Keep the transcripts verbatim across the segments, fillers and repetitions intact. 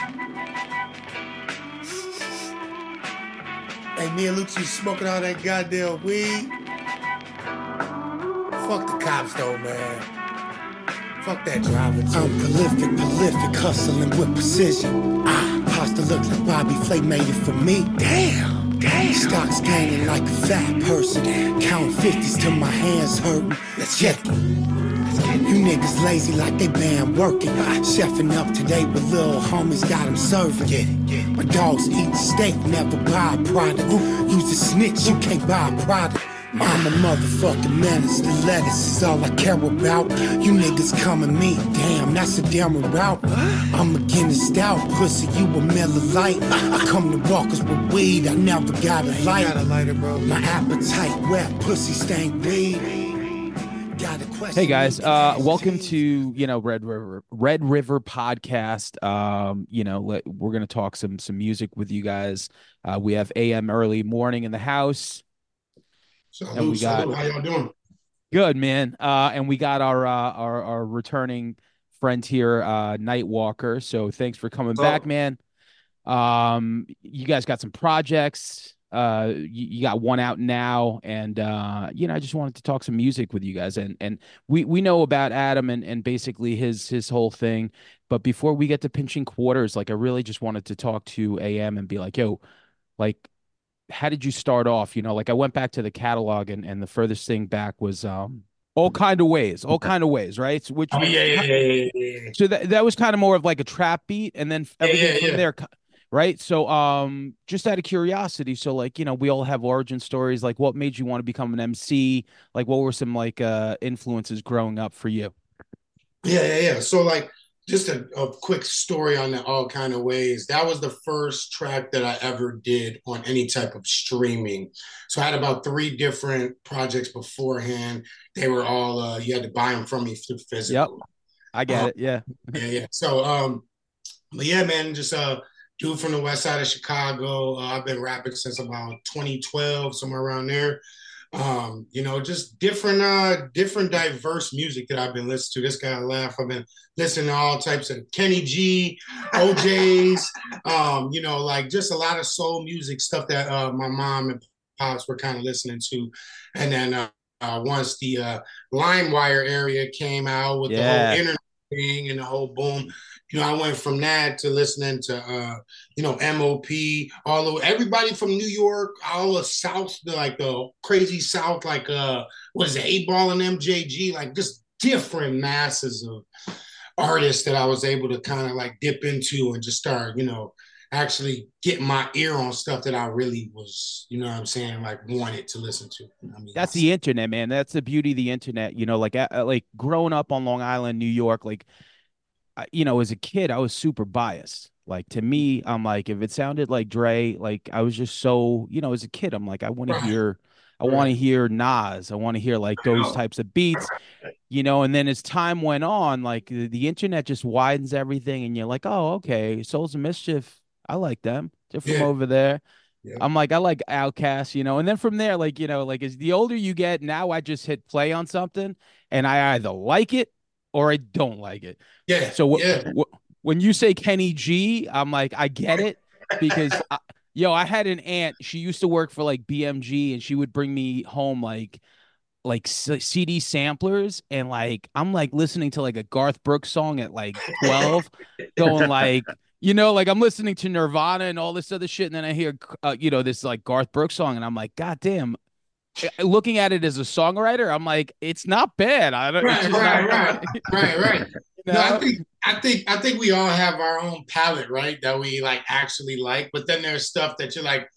Hey, me and Lucci smoking all that goddamn weed. Fuck the cops though, man. Fuck that driver too. I'm prolific, prolific, hustling with precision. Ah, pasta look like Bobby Flay made it for me. Damn, damn. Stocks gaining like a fat person. Count fifties till my hands hurting. Let's check it. You niggas lazy like they been working. Chefing up today with little homies, got them serving. Get it, get it. My dogs eat steak, never buy a product. Use a snitch, you can't buy a product. I'm a motherfucking menace, the lettuce is all I care about. You niggas come at me, damn, that's a damn route. I'm a Guinness stout, pussy, you a Miller Lite. I come to walkers with weed, I never got a light. Got a lighter, bro. My appetite wet, pussy stank weed. Hey guys, uh, welcome to, you know, Red River, Red River podcast. Um, you know, let, we're going to talk some, some music with you guys. Uh, we have A M Early Morning in the house. Salute, and we got, salute. How y'all doing? Good, man. Uh, and we got our, uh, our, our returning friend here, uh, Nightwalker. So thanks for coming oh. back, man. Um, you guys got some projects. Uh, you, you got one out now, and uh, you know, I just wanted to talk some music with you guys, and and we we know about Adam and and basically his his whole thing. But before we get to pinching quarters, like I really just wanted to talk to A M and be like, yo, like, how did you start off? You know, like I went back to the catalog, and and the furthest thing back was um all kind of ways, all kind of ways, right? So, which oh yeah, yeah, yeah, yeah, yeah. So that that was kind of more of like a trap beat, and then everything yeah, yeah, from yeah. there. Right. So um, just out of curiosity, so like, you know, we all have origin stories. Like what made you want to become an M C? Like what were some like uh, influences growing up for you? Yeah, yeah, yeah. So like just a, a quick story on that all kind of ways. That was the first track that I ever did on any type of streaming. So I had about three different projects beforehand. They were all, uh, you had to buy them from me through physical. Yep. I get um, it. Yeah. yeah, yeah. So, um, but yeah, man, just, uh, dude from the west side of Chicago. Uh, I've been rapping since about twenty twelve, somewhere around there. Um, you know, just different, uh, different diverse music that I've been listening to. This guy laugh. I've been listening to all types of Kenny G, O J's, um, you know, like just a lot of soul music stuff that uh, my mom and pops were kind of listening to. And then uh, uh, once the uh, LimeWire area came out with yeah. the whole internet thing and the whole boom, you know, I went from that to listening to, uh, you know, M O P, all of everybody from New York, all the South, like the crazy South, like, uh, what is it, eight ball and M J G, like just different masses of artists that I was able to kind of like dip into and just start, you know, actually getting my ear on stuff that I really was, you know what I'm saying, like wanted to listen to. I mean, that's the internet, man. That's the beauty of the internet. You know, like, uh, like growing up on Long Island, New York, like, you know, as a kid, I was super biased. Like to me, I'm like, if it sounded like Dre, like I was just so, you know, as a kid, I'm like, I want to hear, I want to hear Nas. I want to hear like those types of beats, you know. And then as time went on, like the, the internet just widens everything, and you're like, oh, okay, Souls of Mischief, I like them. They're from yeah. over there. Yeah. I'm like, I like Outkast, you know. And then from there, like, you know, like as the older you get, now I just hit play on something, and I either like it or I don't like it. Yeah. So w- yeah. W- when you say Kenny G, I'm like, I get it because, I, yo, I had an aunt. She used to work for like B M G, and she would bring me home like, like C D samplers, and like I'm like listening to like a Garth Brooks song at like twelve, going like, you know, like I'm listening to Nirvana and all this other shit, and then I hear, uh, you know, this like Garth Brooks song, and I'm like, God damn. Looking at it as a songwriter, I'm like, it's not bad. I don't. Right, right, right, right, right. You know? No, I think, I think, I think we all have our own palette, right? That we like actually like. But then there's stuff that you're like,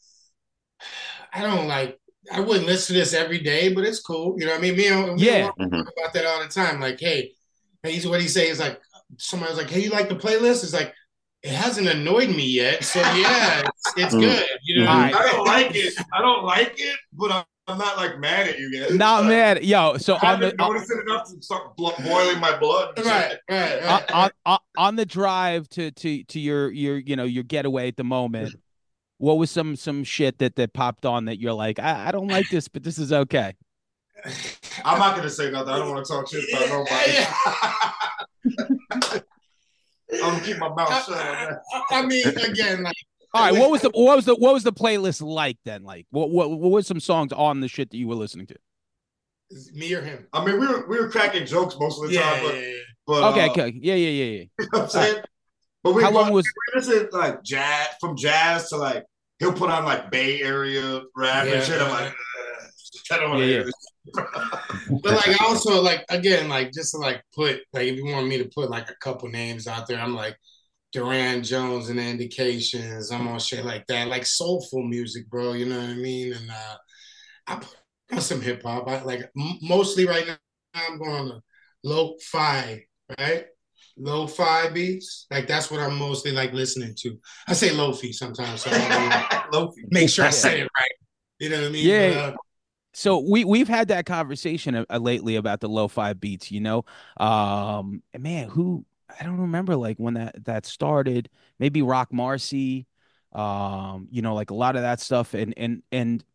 I don't like. I wouldn't listen to this every day, but it's cool. You know what I mean? Me and we yeah. mm-hmm. talk about that all the time. Like, hey, he's what he say is like, somebody was like, hey, you like the playlist? It's like, it hasn't annoyed me yet, so yeah, it's, it's good. You know, I don't like it. I don't like it, but I'm. I'm not like mad at you guys. Not like, mad, yo. So I on the noticed it enough to start boiling my blood. Right, right, right. On, on, on the drive to to to your your you know your getaway at the moment, what was some some shit that that popped on that you're like, I, I don't like this, but this is okay. I'm not gonna say nothing. I don't want to talk shit about nobody. I'm gonna keep my mouth I, shut on that. I, I mean, again, like, all right, what was the what was the what was the playlist like then? Like, what what what was some songs on the shit that you were listening to? me or him? I mean, we were we were cracking jokes most of the Yeah, time, but yeah, yeah. but Okay, uh, okay, yeah, yeah, yeah, yeah. you know what I'm saying? Right. But we How long but was? we listen like jazz from jazz to like he'll put on like Bay Area rap Yeah, and shit. I'm yeah. like, I don't want Yeah, to yeah. hear this. But like, I also like again, like just to like put like if you want me to put like a couple names out there, I'm like Duran Jones and the Indications. I'm on shit like that, like soulful music, bro. You know what I mean? And uh, I put on some hip hop. I like m- mostly right now. I'm going to lo-fi, right? Lo-fi beats. Like that's what I'm mostly like listening to. I say lo-fi sometimes, so I Lofi. make sure I Yeah. say it right. You know what I mean? Yeah. But, uh, So we we've had that conversation uh, lately about the lo-fi beats, you know. Um, and man, who I don't remember like when that that started. Maybe Rock Marcy, um, you know, like a lot of that stuff. And and and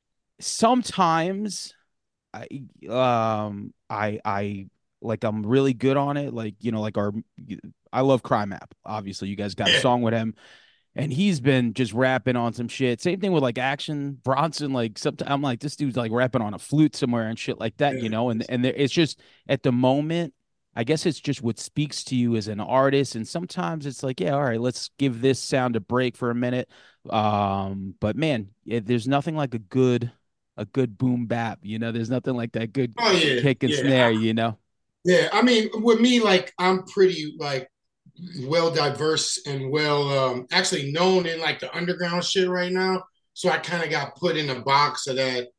sometimes I um I I like I'm really good on it. Like you know, like our I love Crime App. Obviously, you guys got a yeah. song with him and he's been just rapping on some shit. Same thing with like Action Bronson. Like sometimes I'm like, this dude's like rapping on a flute somewhere and shit like that, you know. And and there, it's just at the moment, I guess it's just what speaks to you as an artist. And sometimes it's like, yeah, all right, let's give this sound a break for a minute. Um, but man, it, there's nothing like a good a good boom bap, you know. There's nothing like that good Oh yeah, kick and yeah, snare, I, you know. yeah. I mean, with me, like I'm pretty like well diverse and well um actually known in like the underground shit right now. So I kind of got put in a box of that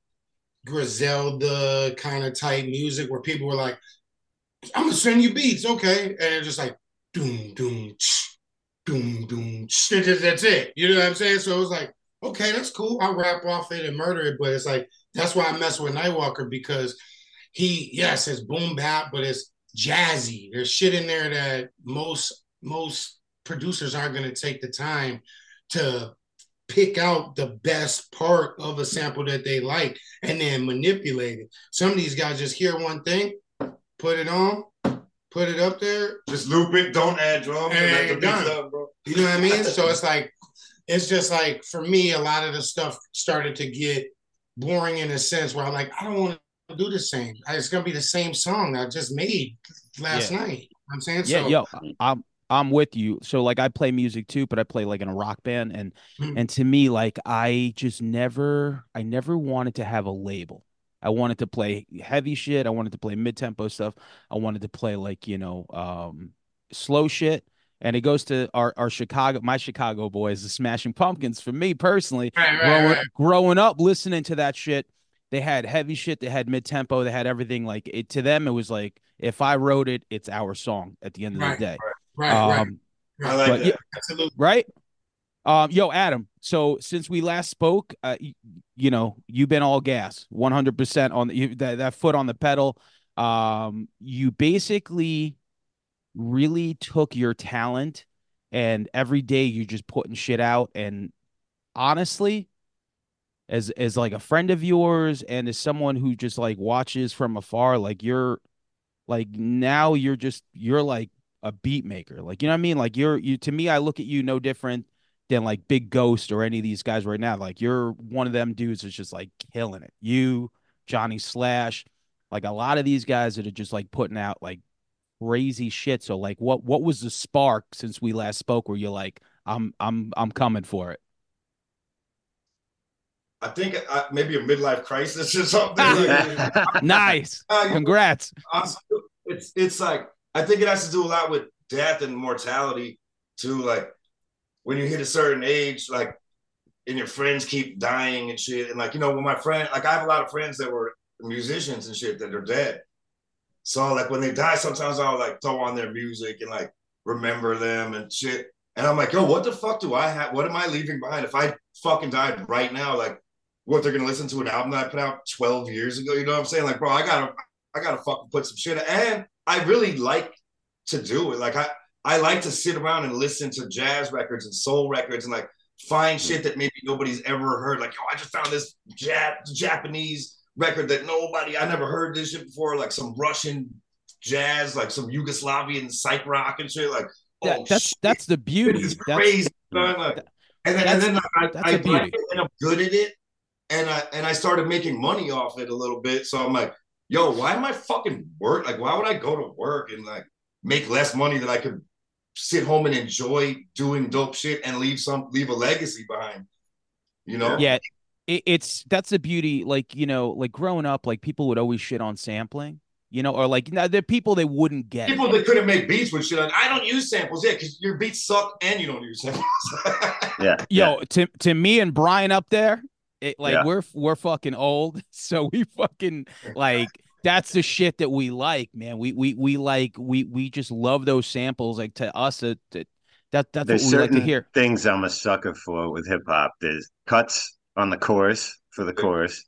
Griselda kind of type music where people were like, I'm gonna send you beats, okay? And it's just like doom, doom, tsh, doom, doom, tsh. That's it. You know what I'm saying? So it was like, okay, that's cool. I'll rap off it and murder it. But it's like that's why I mess with Nightwalker because he, yes, it's boom bap, but it's jazzy. There's shit in there that most most producers aren't gonna take the time to pick out the best part of a sample that they like and then manipulate it. Some of these guys just hear one thing, put it on, put it up there, Just loop it, don't add drums, and let the and beats done. up, bro. You know what I mean? So it's like, it's just like, for me, a lot of the stuff started to get boring in a sense where I'm like, I don't want to do the same. It's going to be the same song I just made last Yeah. night. You know what I'm saying? Yeah, So, yo, I'm I'm with you. So like I play music too, but I play like in a rock band and mm, and to me like I just never I never wanted to have a label. I wanted to play heavy shit, I wanted to play mid-tempo stuff. I wanted to play like, you know, um slow shit. And it goes to our our Chicago my Chicago boys, the Smashing Pumpkins. For me personally, right, right, growing right. growing up listening to that shit, they had heavy shit, they had mid-tempo, they had everything like it to them it was like if I wrote it, it's our song at the end of the Right, day. right, right. Um, I right. like but yeah, that. Absolutely. right. Um, yo, Adam. So since we last spoke, uh, you, you know, you've been all gas, one hundred percent on the, you, that that foot on the pedal. Um, you basically really took your talent, and every day you're just putting shit out. And honestly, as as like a friend of yours, and as someone who just like watches from afar, like you're like now you're just you're like a beat maker. Like you know what I mean? Like you're you to me, I look at you no different than like Big Ghost or any of these guys right now. Like you're one of them dudes that's just like killing it. You, Johnny Slash, like a lot of these guys that are just like putting out like crazy shit. So like what what was the spark since we last spoke where you're like, I'm I'm I'm coming for it? I think I, maybe a midlife crisis or something. Like, Nice. uh, Congrats. it's it's like I think it has to do a lot with death and mortality too. Like when you hit a certain age, like and your friends keep dying and shit. And like, you know, when my friend, like I have a lot of friends that were musicians and shit that are dead. So like when they die, sometimes I'll like throw on their music and like remember them and shit. And I'm like, yo, what the fuck do I have? What am I leaving behind? If I fucking died right now, like what they're gonna listen to an album that I put out twelve years ago. You know what I'm saying? Like, bro, I gotta I gotta fucking put some shit. And I really like to do it. Like I I like to sit around and listen to jazz records and soul records and like find shit that maybe nobody's ever heard. Like, yo, I just found this Jap- Japanese record that nobody, I never heard this shit before, like some Russian jazz, like some Yugoslavian psych rock and shit. Like, that oh that's shit, that's the this is beauty. That's crazy, son. Like, that, and then and that's then like, I that's I a beauty. ended up good at it, and I and I started making money off it a little bit. So I'm like, yo, why am I fucking work? Like, why would I go to work and like make less money that I could sit home and enjoy doing dope shit and leave some leave a legacy behind? You know? Yeah, it, it's that's the beauty. Like, you know, like growing up, like people would always shit on sampling, you know, or like now there are people they wouldn't get it. People that couldn't make beats with shit. Like, I don't use samples, yeah, because your beats suck and you don't use samples. Yeah, yeah, Yo, to to me and Brian up there, it, like yeah. we're we're fucking old, so we fucking like that's the shit that we like, man. We we we like we we just love those samples. Like to us, it, it, that that's what There's we like to certain hear. things I'm a sucker for with hip hop. There's cuts on the chorus for the chorus.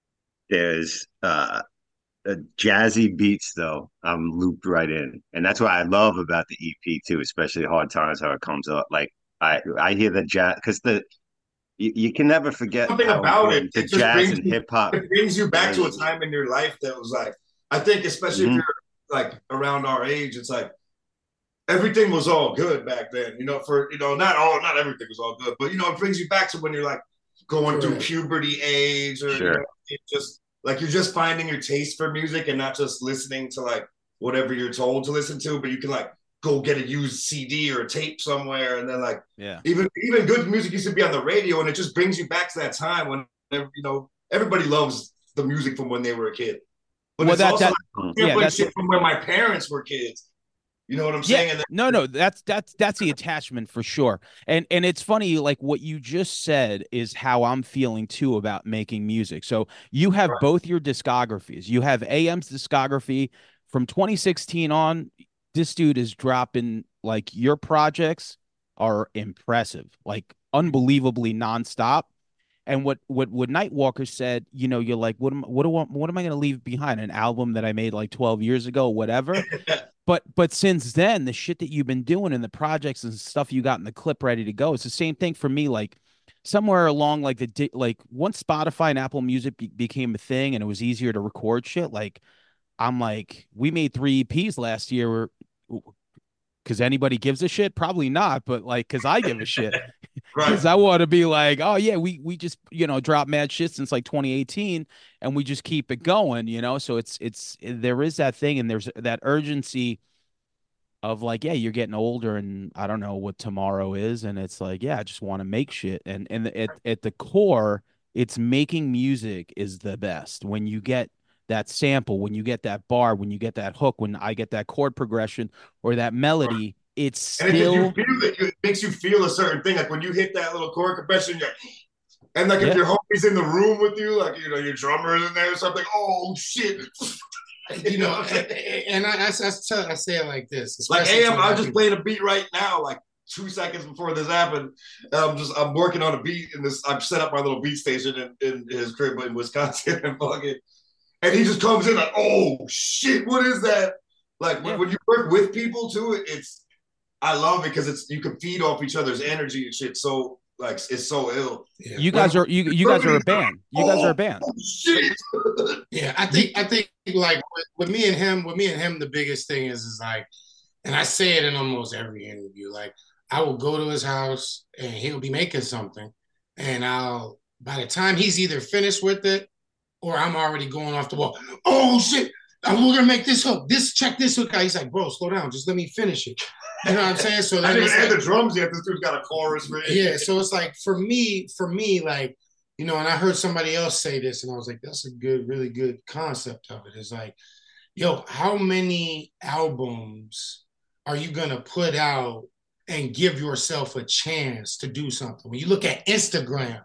There's uh, uh jazzy beats though. I'm looped right in, and that's what I love about the E P too, especially Hard Times, how it comes up. Like I I hear the jazz because the you, you can never forget Something how about it, important the it just jazz brings and you, hip hop it brings you back to a is. time in your life that was like, I think, especially if Mhm. you're like around our age, it's like everything was all good back then. You know, for you know, not all, not everything was all good, but you know, it brings you back to when you're like going through Correct. puberty age, or you Sure. know, it just like you're just finding your taste for music and not just listening to like whatever you're told to listen to, but you can like go get a used C D or a tape somewhere, and then like Yeah. even even good music used to be on the radio, and it just brings you back to that time when you know everybody loves the music from when they were a kid, but Well, it's that also that like yeah, sampling that's shit from when my parents were kids. You know what I'm yeah. saying? And No, no, that's that's that's the attachment for sure. And and it's funny, like what you just said is how I'm feeling too about making music. So you have both your discographies. You have A M's discography from twenty sixteen on. This dude is dropping like your projects are impressive, like unbelievably nonstop. And what what what Nightwalker said, you know, you're like, what am what do I, what am I going to leave behind? An album that I made like twelve years ago, whatever. But but since then, the shit that you've been doing and the projects and stuff you got in the clip ready to go, it's the same thing for me. Like somewhere along like the like once Spotify and Apple Music be- became a thing and it was easier to record shit, like I'm like, we made three E Ps last year because anybody gives a shit, probably not, but like because I give a shit. right, Because I want to be like, oh yeah, we we just you know drop mad shit since like twenty eighteen, and we just keep it going, you know. So it's it's there is that thing, and there's that urgency of like, yeah, you're getting older, and I don't know what tomorrow is, and it's like, yeah, I just want to make shit, and and at at the core, it's making music is the best when you get that sample, when you get that bar, when you get that hook, when I get that chord progression or that melody, it's and it, you still feel it, it makes you feel a certain thing. Like when you hit that little chord compression, you're, and like if yeah. your homie's in the room with you, like you know your drummer is in there or something. Oh shit! You know, and, and I, I, I, tell, I say it like this. Like, hey, I'm, I I'm just playing a beat right now, like two seconds before this happened. I'm just I'm working on a beat in this. I've set up my little beat station in, in his crib in Wisconsin, and fucking, and he just comes in like, oh shit, what is that? Like Yeah. when, when you work with people too, it, it's I love it because it's you can feed off each other's energy and shit. So like it's so ill. Yeah. You guys are you you guys are a band. You guys are a band. Oh, shit. Yeah, I think I think like with, with me and him, with me and him, the biggest thing is is like, and I say it in almost every interview. Like I will go to his house and he'll be making something, and I'll by the time he's either finished with it or I'm already going off the wall. Oh shit! I'm gonna make this hook. This check this hook out. He's like, bro, slow down. Just let me finish it. You know what I'm saying? So I then didn't it's even add like, the drums yet. This dude's got a chorus for it. yeah. So it's like for me, for me, like, you know, and I heard somebody else say this, and I was like, that's a good, really good concept of it. It's like, yo, how many albums are you gonna put out and give yourself a chance to do something? When you look at Instagram,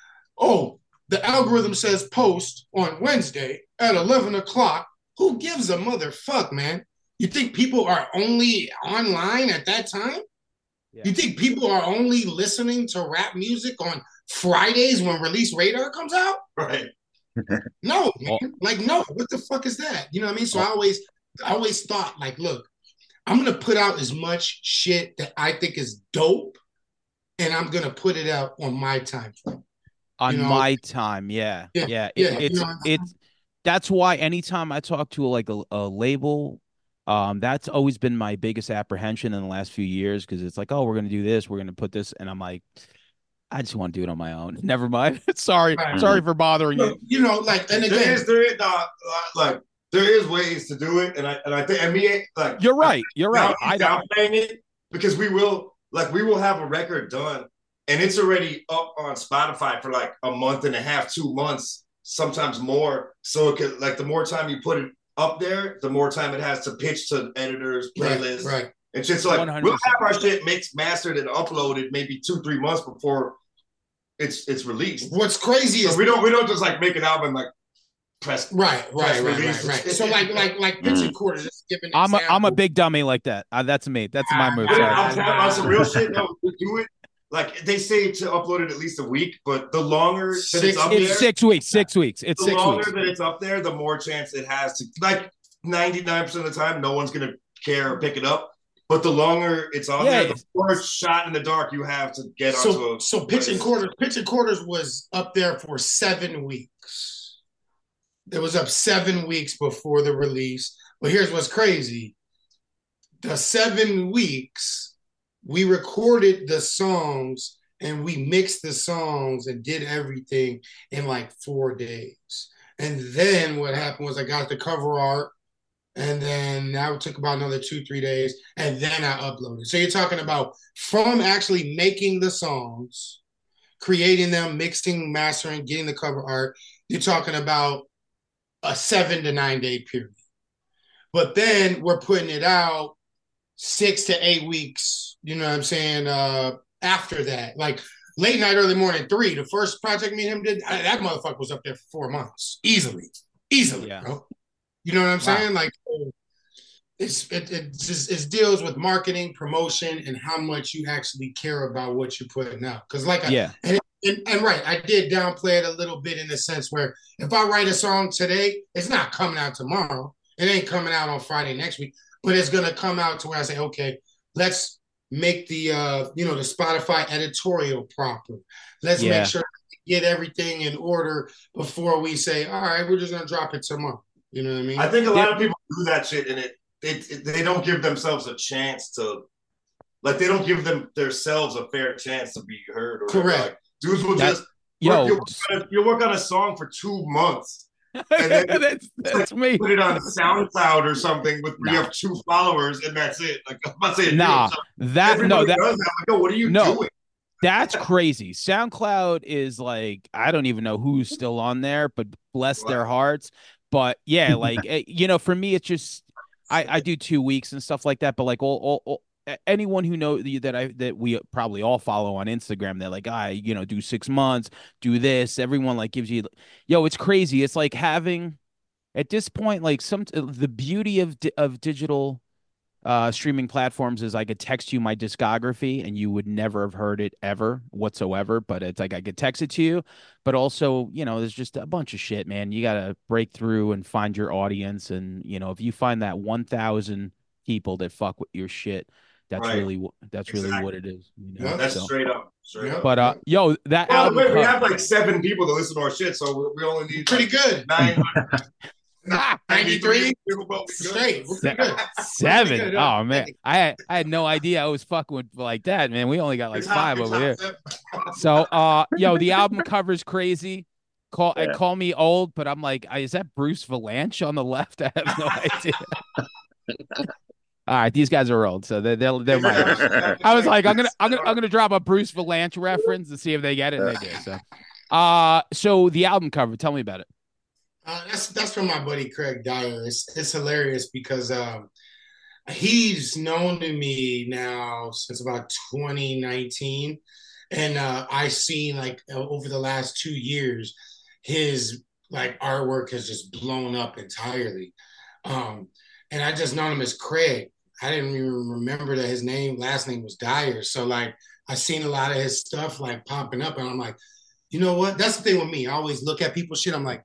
oh, the algorithm says post on Wednesday at eleven o'clock. Who gives a motherfuck, man? You think people are only online at that time? Yeah. You think people are only listening to rap music on Fridays when Release Radar comes out? Right. No, Oh. man. Like, no, what the fuck is that? You know what I mean? So I always, I always thought, like, look, I'm gonna put out as much shit that I think is dope, and I'm gonna put it out on my time frame. On You know? my time, yeah, Yeah, yeah. It, yeah, it's you know, it's that's why anytime I talk to like a, a label Um, that's always been my biggest apprehension in the last few years because it's like, oh, we're gonna do this, we're gonna put this, and I'm like, I just want to do it on my own. Never mind. Sorry, Right. sorry for bothering Look, you. you know, like, and There again, is, there is, uh, like, there is ways to do it, and I and I think, and me, like, You're right. You're right. I don't. downplaying it because we will, like, we will have a record done, and it's already up on Spotify for like a month and a half, two months, sometimes more. So it could, like, the more time you put it up there, the more time it has to pitch to editors, playlists, right, right. and shit. So like, one hundred we'll percent. have our shit mixed, mastered, and uploaded maybe two, three months before it's it's released. What's crazy So is we don't we don't just like make an album like press right, right, press right, release. right, right. So like, like, like pitching quarters. Just give an I'm a, example. I'm a big dummy like that. Uh, that's me. That's my move. I, Sorry. I'll tap on some real shit. No, we do it. Like they say to upload it at least a week, but the longer that Six- it's up It's there, six weeks. Six weeks. It's the six longer weeks. that it's up there, the more chance it has to. Like ninety-nine percent of the time, no one's gonna care or pick it up. But the longer it's on Yeah. there, the more shot in the dark you have to get So, onto a. so pitching quarters, pitching quarters was up there for seven weeks. It was up seven weeks before the release. But here's what's crazy: the seven weeks we recorded the songs and we mixed the songs and did everything in like four days. And then what happened was I got the cover art. And then that took about another two, three days. And then I uploaded. So you're talking about from actually making the songs, creating them, mixing, mastering, getting the cover art, you're talking about a seven to nine day period. But then we're putting it out six to eight weeks, you know what I'm saying, uh, after that. Like late night, early morning, three, the first project me and him did, I, that motherfucker was up there for four months. Easily. Easily, Yeah. bro. You know what I'm Wow. saying? Like it's it, it just it deals with marketing, promotion, and how much you actually care about what you're putting out. Because like I, Yeah. and, and and right, I did downplay it a little bit in the sense where if I write a song today, it's not coming out tomorrow. It ain't coming out on Friday next week, but it's gonna come out to where I say, okay, let's make the uh you know the Spotify editorial proper. Let's Yeah. make sure we get everything in order before we say, all right, we're just gonna drop it tomorrow. You know what I mean? I think a lot of people do that shit, and it, it, it they don't give themselves a chance to, like, they don't give them themselves a fair chance to be heard. Or Correct. Like, dudes will That- just Yo, work, you'll, work on a, you'll work on a song for two months, and then that's that's me. put it on SoundCloud or something with where you Nah. have two followers, and that's it. Like I'm not saying Nah, so that everybody no, that does that. Like, yo, what are you No. doing? that's crazy. SoundCloud is like I don't even know who's still on there, but bless their Wow. hearts. But yeah, like eh, you know, for me, it's just I I do two weeks and stuff like that. But like all all, all anyone who know that I that we probably all follow on Instagram, they're like, I you know do six months, do this. Everyone like gives you, yo, it's crazy. It's like having at this point like some the beauty of di- of digital uh streaming platforms is I could text you my discography and you would never have heard it ever whatsoever, but it's like I could text it to you. But also, you know, there's just a bunch of shit, man. You gotta break through and find your audience, and you know, if you find that one thousand people that fuck with your shit, that's Right. really wh- that's really Exactly. what it is, you know? Yeah. That's So- straight up. Straight Yeah. up. but uh yo, that Well, album wait, we cover- have like seven people that listen to our shit, so we- we only need Pretty like good. nine. ninety-three people, but we good. straight. We're pretty good. seven. Pretty good, Oh huh? man, I had I had no idea I was fucking with like that, man. We only got like Good top, five good over here. top. So, uh, yo, the album cover's crazy. Call Yeah. call me old, but I'm like, is that Bruce Valanche on the left? I have no idea. All right, these guys are old, so they're they're, they're my age. I was like, I'm gonna I'm gonna I'm gonna drop a Bruce Valanche reference to see if they get it. And they do. So, uh, so the album cover, tell me about it. Uh, that's that's from my buddy Craig Dyer. It's it's hilarious because um, he's known to me now since about twenty nineteen, and uh, I seen like over the last two years, his like artwork has just blown up entirely, um, and I just known him as Craig. I didn't even remember that his name last name was Dyer. So like I seen a lot of his stuff like popping up, and I'm like, you know what? That's the thing with me. I always look at people's shit. I'm like.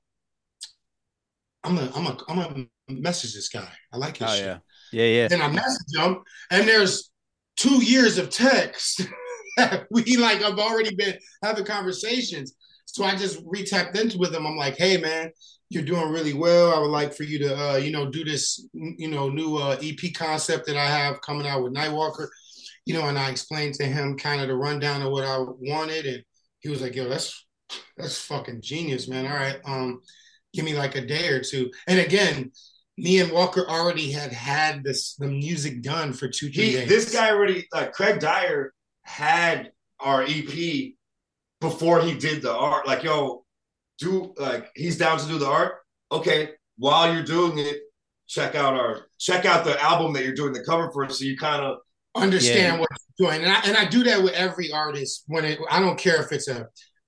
I'm gonna, I'm gonna, I'm gonna message this guy. I like his Oh shit. yeah, yeah, yeah. Then I message him, and there's two years of text that we like. I've already been having conversations. So I just re-tapped into with him. I'm like, hey man, you're doing really well. I would like for you to, uh, you know, do this, you know, new uh, E P concept that I have coming out with Nightwalker, you know, and I explained to him kind of the rundown of what I wanted. And he was like, yo, that's, that's fucking genius, man. All right. Um, give me like a day or two. And again, me and Walker already had had this, the music done for two, three he, days. This guy already, like Craig Dyer had our E P before he did the art. Like, yo, do like he's down to do the art. Okay, while you're doing it, check out our check out the album that you're doing the cover for, so you kind of understand yeah. what you're doing. And I and I do that with every artist. When it, I don't care if it's a,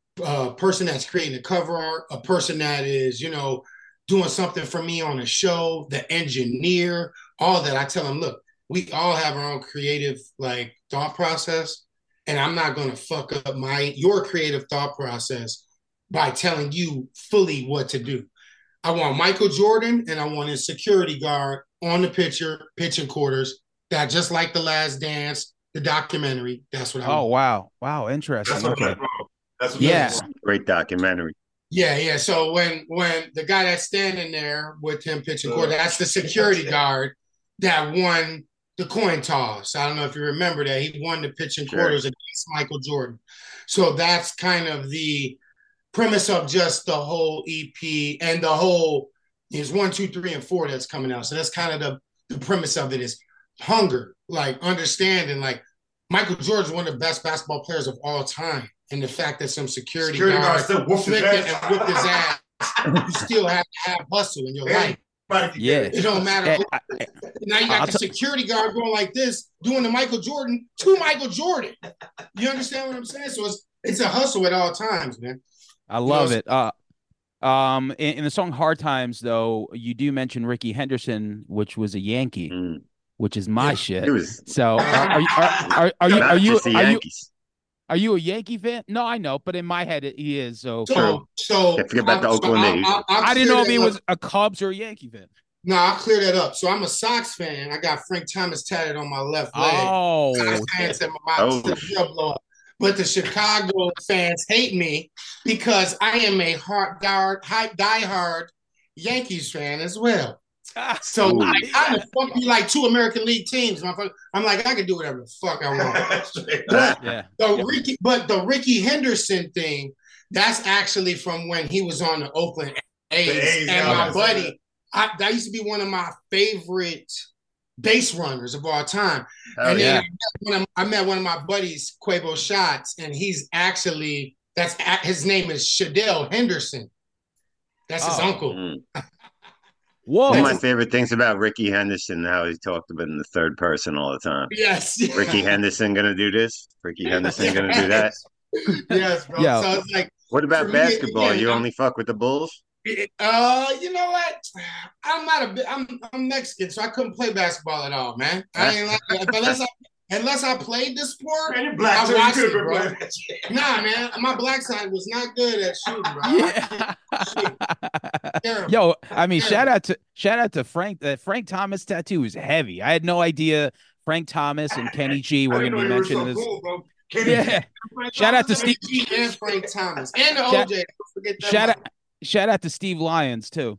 a person that's creating the cover art, a person that is, you know, doing something for me on a show, the engineer, all that. I tell them, look, we all have our own creative like thought process, and I'm not going to fuck up my your creative thought process by telling you fully what to do. I want Michael Jordan and I want his security guard on the picture, pitching quarters, that just like The Last Dance, the documentary. That's what I oh, want. wow. Wow. Interesting. That's what okay. That's what yeah. Great documentary. Yeah, yeah. So when when the guy that's standing there with him pitching uh, quarter, that's the security guard that won the coin toss. I don't know if you remember that. He won the pitching sure. quarters against Michael Jordan. So that's kind of the premise of just the whole E P, and the whole is one, two, three, and four that's coming out. So that's kind of the, the premise of it is hunger, like understanding, like Michael Jordan is one of the best basketball players of all time. And the fact that some security, security guards still whooped his ass, and whooped his ass you still have to have hustle in your life. Yeah. It don't matter. I, I, now you got I'll the t- security guard going like this, doing the Michael Jordan to Michael Jordan. You understand what I'm saying? So it's it's a hustle at all times, man. I love you know, it. Uh, um, in, in the song "Hard Times," though, you do mention Ricky Henderson, which was a Yankee, mm. which is my yeah, shit. Was, so, are, are, are, are, are you are you are you are you a Yankee fan? No, I know, but in my head, it, he is. So, so, so can't forget about the Oakland A's. I, I, I didn't know if he was a Cubs or a Yankee fan. No, I'll clear that up. So I'm a Sox fan. I got Frank Thomas tatted on my left leg. Oh, Sox fans at my oh. But the Chicago fans hate me because I am a hard, hard, die-hard Yankees fan as well. So Ooh, I kind of fuck me like two American League teams. I'm like, I can do whatever the fuck I want. but, yeah. the yeah. Ricky, but the Ricky Henderson thing, that's actually from when he was on the Oakland A's. The A's and my buddy, I, that used to be one of my favorite base runners of all time. Oh, and then yeah. I, met I met one of my buddies, Quavo Shots, and he's actually, that's his name is Shadell Henderson. That's his oh. uncle. Mm. Whoa. One of my favorite things about Ricky Henderson, how he talked about in the third person all the time. Yes. Ricky Henderson going to do this? Ricky Henderson yes. going to do that? Yes, bro. Yeah. So it's like, what about basketball? Me, yeah, you I'm, only fuck with the Bulls? Uh, you know what? I'm not a bit. I'm I'm Mexican, so I couldn't play basketball at all, man. I ain't like unless I unless I played the sport. Man, you're black, I watched it, bro. Nah, man, my black side was not good at shooting, bro. Yeah. Yo, I mean, Terrible. shout out to shout out to Frank. That Frank Thomas tattoo is heavy. I had no idea Frank Thomas and Kenny G were going to be mentioned in this. Cool, bro. Kenny yeah. G. Shout out to Steve G and Frank Thomas and the O J. Shout, forget that shout out. Shout out to Steve Lyons too.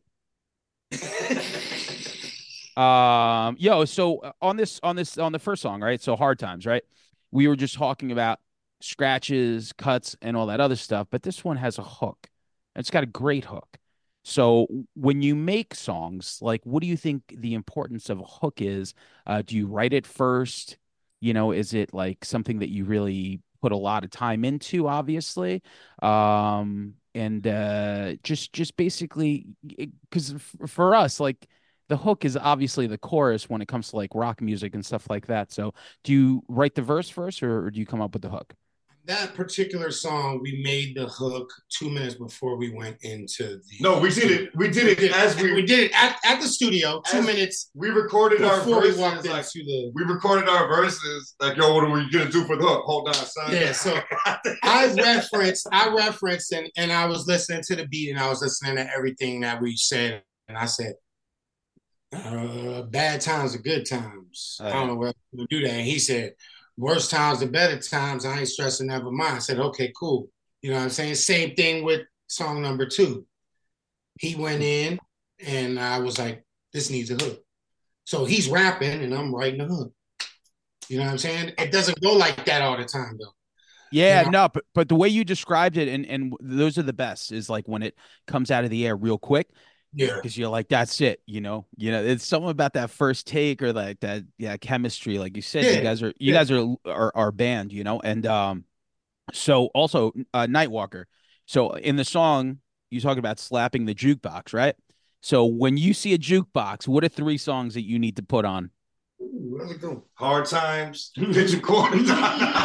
um, yo, so on this, on this, on the first song, right? So Hard Times, right? We were just talking about scratches, cuts, and all that other stuff, but this one has a hook. It's got a great hook. So when you make songs, like, what do you think the importance of a hook is? Uh, do you write it first? You know, is it like something that you really put a lot of time into, obviously? Um, and uh, just just basically, because for us, like, the hook is obviously the chorus when it comes to like rock music and stuff like that. So do you write the verse first, or, or do you come up with the hook? That particular song, we made the hook two minutes before we went into the. No, we did it. We did it we did, as we we did it at, at the studio. Two minutes. We recorded our verses. We, walked like, into the... we recorded our verses. Like, yo, what are we gonna do for the hook? Hold on, son. Yeah. So I referenced. I referenced, and and I was listening to the beat, and I was listening to everything that we said, and I said, uh, "Bad times are good times." Uh, I don't know where to do that. And he said, "Worst times are better times. I ain't stressing, never mind." I said, okay, cool. You know what I'm saying? Same thing with song number two. He went in and I was like, this needs a hook. So he's rapping and I'm writing a hook. You know what I'm saying? It doesn't go like that all the time though. Yeah, You know? no, but, but the way you described it, and and those are the best, is like when it comes out of the air real quick, Yeah. because you're like, that's it, you know, you know, it's something about that first take or like that, yeah, chemistry, like you said, Yeah, you guys are, you yeah. guys are, are, are band, you know, and um, so also uh, Nightwalker. So in the song, you talk about slapping the jukebox, right? So when you see a jukebox, what are three songs that you need to put on? Ooh, let's go. Hard times, Pitch Corn. It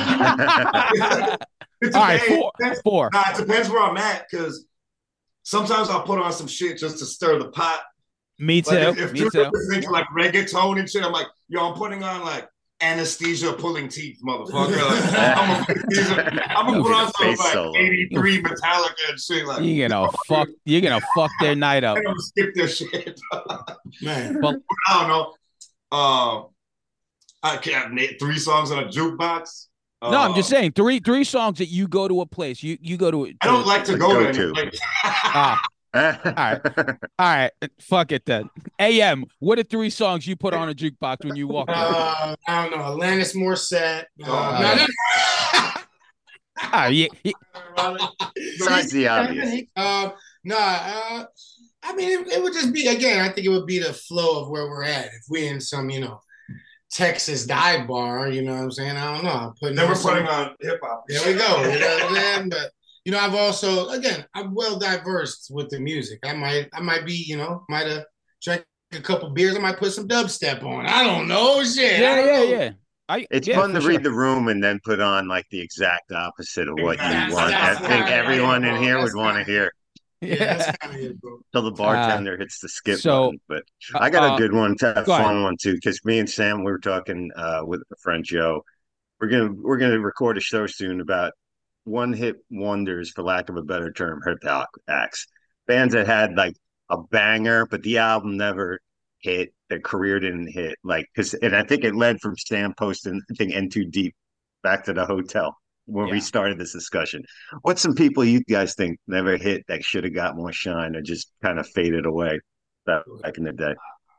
All right, depends. four, four. Nah, it depends where I'm at because sometimes I'll put on some shit just to stir the pot. Me too. Like if, if Me you're too. listening to like reggaeton and shit, I'm like, yo, I'm putting on like anesthesia pulling teeth, motherfucker. Like, I'm gonna I'm gonna put on some like solo. eighty-three Metallica and shit. Like You're gonna fuck. You're gonna fuck their night up, I'm gonna skip their shit. Man. Well, I don't know. Um, I can't name three songs on a jukebox. no, I'm just Uh, saying three three songs that you go to a place. You you go to. to I don't like to go Go to. to. Like, Ah, all right, all right. Fuck it then. A M. What are three songs you put on a jukebox when you walk in? Uh, I don't know. Alanis Morissette. Uh, Oh, no, yeah. no. Ah, yeah, yeah. Besides the obvious. Uh, no, uh, I mean, it, it would just be, again, I think it would be the flow of where we're at. If we in some, you know, Texas dive bar, you know what I'm saying? I don't know. I'm putting then on we're some- putting on hip hop. There we go. You know what I'm saying? But you know, I've also, again, I'm well diverse with the music. I might, I might be, you know, might have drank a couple beers. I might put some dubstep on. I don't know. Shit. I Yeah, don't yeah, know. yeah. I, It's yeah, fun for to sure. read the room and then put on like the exact opposite of what you That's- want. I that's think right. everyone in here That's would want to right. hear Yeah, that's kind of it, bro. till the bartender hits the skip so, button. But I got uh, a good one, to have go ahead. fun one too, because me and Sam we were talking uh, with a friend Joe. We're gonna we're gonna record a show soon about one hit wonders, for lack of a better term, hip hop acts, bands that had like a banger, but the album never hit, their career didn't hit. Like, because and I think it led from Sam posting I think N Too Deep back to the hotel when Yeah. we started this discussion. What's some people you guys think never hit that should have got more shine or just kind of faded away back back in the day?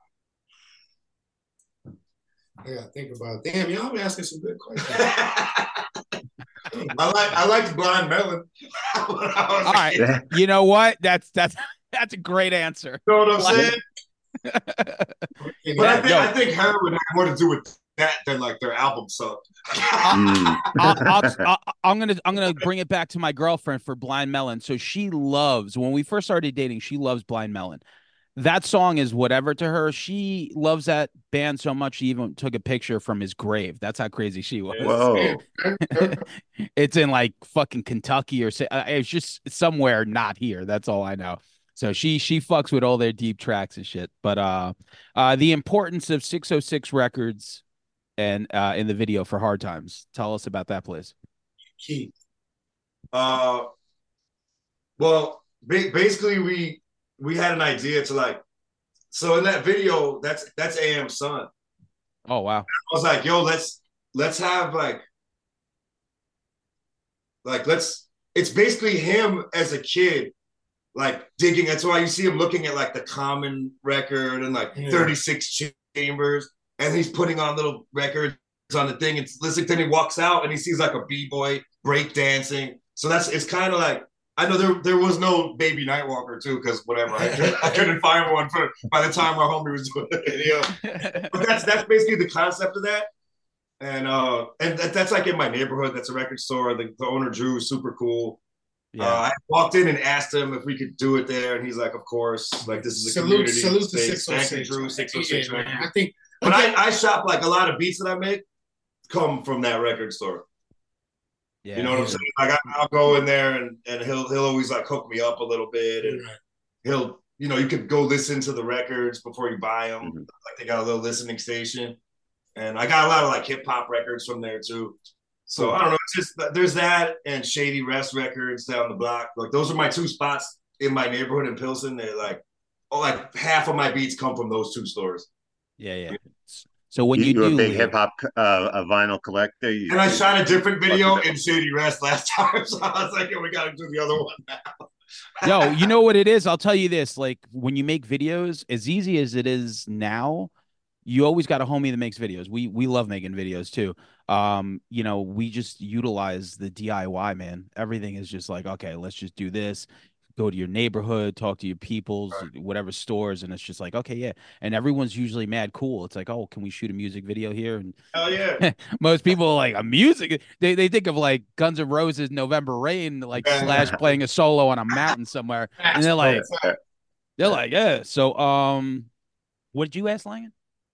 I gotta think about it. Damn, y'all been asking some good questions. I like I liked Blind Melon. All right. You know what? That's that's that's a great answer. You know what I'm Blind- saying? But I think yo. I think heroin had more to do with that than like their album sucked. Mm. I'll, I'll, I'll, I'm gonna I'm gonna bring it back to my girlfriend for Blind Melon. So she loves, when we first started dating, she loves Blind Melon. That song is whatever to her. She loves that band so much she even took a picture from his grave. That's how crazy she was. Whoa. It's in like fucking Kentucky or say uh, it's just somewhere not here. That's all I know. So she she fucks with all their deep tracks and shit. But uh, uh, the importance of six oh six Records and uh, in the video for Hard Times. Tell us about that, please. Key. Uh, well, ba- basically we we had an idea to like, so in that video, that's that's A M's son. Oh wow. I was like, yo, let's let's have like like let's it's basically him as a kid, like digging. That's why you see him looking at like the Common record and like Yeah. thirty-six Chambers, and he's putting on little records on the thing. It's listening, then he walks out and he sees like a B-boy break dancing. So that's it's kind of like, I know there there was no Baby Nightwalker too, because whatever, I, couldn't- I couldn't find one for by the time our homie was doing the video. But that's that's basically the concept of that. And uh and that, that's like in my neighborhood. That's a record store. The, the owner Drew is super cool. Yeah. Uh, I walked in and asked him if we could do it there, and he's like, "Of course." Like this is a Salute, community salute to space. six oh Thank six. you, Drew. Six oh six Yeah, man. record. I think, But again, I, I shop like a lot of beats that I make come from that record store. yeah. You know what I'm saying? Like I, I'll go in there and, and he'll he'll always like hook me up a little bit, and he'll you know you could go listen to the records before you buy them. Mhm. Like they got a little listening station, and I got a lot of like hip hop records from there too. So I don't know. It's just there's that and Shady Rest Records down the block. Like those are my two spots in my neighborhood in Pilsen. They're like, oh, like half of my beats come from those two stores. Yeah, yeah. So when You, you you're a do big leave, hip hop uh, a vinyl collector. You, And I you shot a different fuck with video that. in Shady Rest last time, so I was like, "Yeah, we got to do the other one now." yo, you know what it is? I'll tell you this: like when you make videos, as easy as it is now, you always got a homie that makes videos. We we love making videos too. Um, you know, we just utilize the D I Y, man. Everything is just like, okay, let's just do this. Go to your neighborhood, talk to your peoples, whatever stores, and it's just like, okay, yeah. And everyone's usually mad cool. It's like, oh, can we shoot a music video here? And Hell yeah. most people are like a music. They they think of like Guns N' Roses, November Rain, like Slash playing a solo on a mountain somewhere, and they're like, they're like, yeah. So, um, what did you ask, Langan?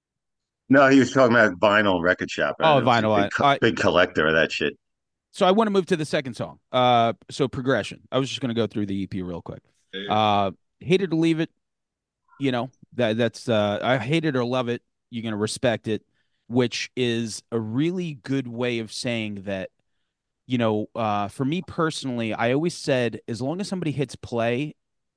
No, he was talking about vinyl record shop. I Oh, know he's a vinyl. big, All right. big collector of that shit. So I want to move to the second song. Uh, so Progression. I was just going to go through the E P real quick. Uh, Hate It or Leave It. You know that that's uh, I hate it or love it. You're going to respect it, which is a really good way of saying that. You know, uh, for me personally, I always said as long as somebody hits play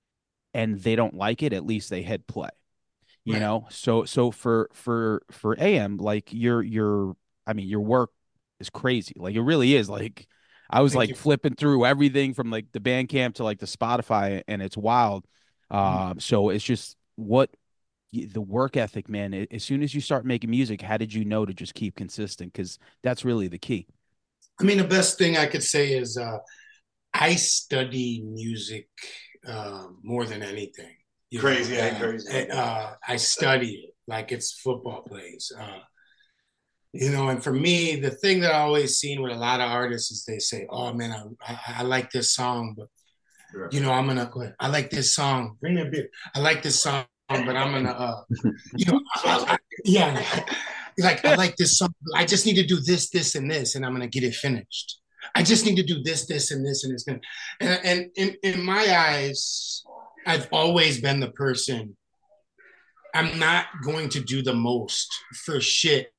and they don't like it, at least they hit play. You Right. know, so so for for for A M, like your your I mean your work is crazy. Like it really is. Like I was Thank like you. flipping through everything from like the Bandcamp to like the Spotify, and it's wild. Mhm. Um, so it's just what y- the work ethic, man. a- As soon as you start making music, how did you know to just keep consistent? Because that's really the key. I mean, the best thing I could say is uh, I study music uh, more than anything. You Crazy, know, ain't uh, crazy. and, uh, I study it like it's football plays. Uh, you know, and for me, the thing that I always seen with a lot of artists is they say, "Oh man, I, I, I like this song, but you know, I'm gonna go ahead. I like this song. Bring me a beer. I like this song, but I'm gonna, uh, you know, I, I, yeah, like I like this song. I just need to do this, this, and this, and I'm gonna get it finished. I just need to do this, this, and this, and it's gonna. And, and in in my eyes, I've always been the person. I'm not going to do the most for shit.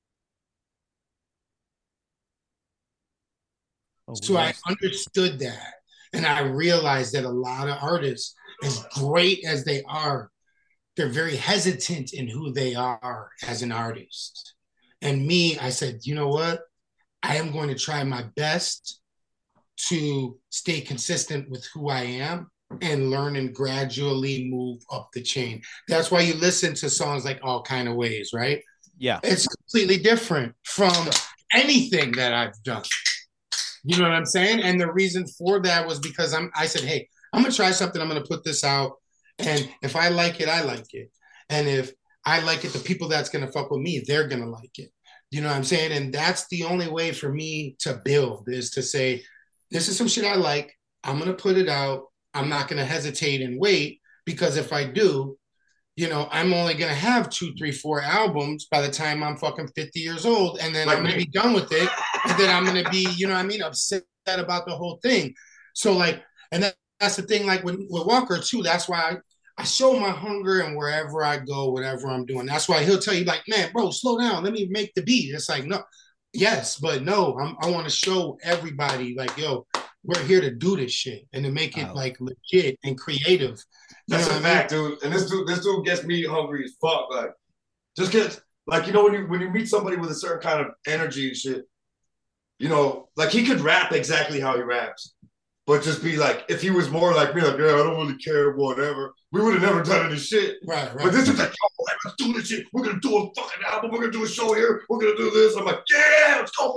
Oh, we So I lost. understood that, and I realized that a lot of artists, as great as they are, they're very hesitant in who they are as an artist. And me, I said, you know what? I am going to try my best to stay consistent with who I am and learn and gradually move up the chain. That's why you listen to songs like All Kind of Ways, right? Yeah. It's completely different from anything that I've done. You know what I'm saying? And the reason for that was because I'm I said, hey, I'm gonna try something, I'm gonna put this out. And if I like it, I like it. And if I like it, the people that's gonna fuck with me, they're gonna like it. You know what I'm saying? And that's the only way for me to build is to say, this is some shit I like. I'm gonna put it out. I'm not gonna hesitate and wait because if I do, you know, I'm only gonna have two, three, four albums by the time I'm fucking fifty years old, and then Like I'm gonna me. be done with it, and then I'm gonna be, you know what I mean, upset about the whole thing. So like, and that, that's the thing, like with, with Walker too. That's why I, I show my hunger and wherever I go, whatever I'm doing. That's why he'll tell you, like, man, bro, slow down. Let me make the beat. It's like, no, yes, but no, I'm, I want to show everybody, like, yo, we're here to do this shit and to make it Wow. like legit and creative. You That's know a what I mean? fact, dude. And this dude, this dude gets me hungry as fuck. Like, just get like you know when you when you meet somebody with a certain kind of energy and shit, you know, like he could rap exactly how he raps, but just be like, if he was more like me, like, yeah, I don't really care, whatever, we would have never done any shit. Right, right. But this is like, yo, like, let's do this shit. We're gonna do a fucking album. We're gonna do a show here. We're gonna do this. I'm like, yeah, let's go.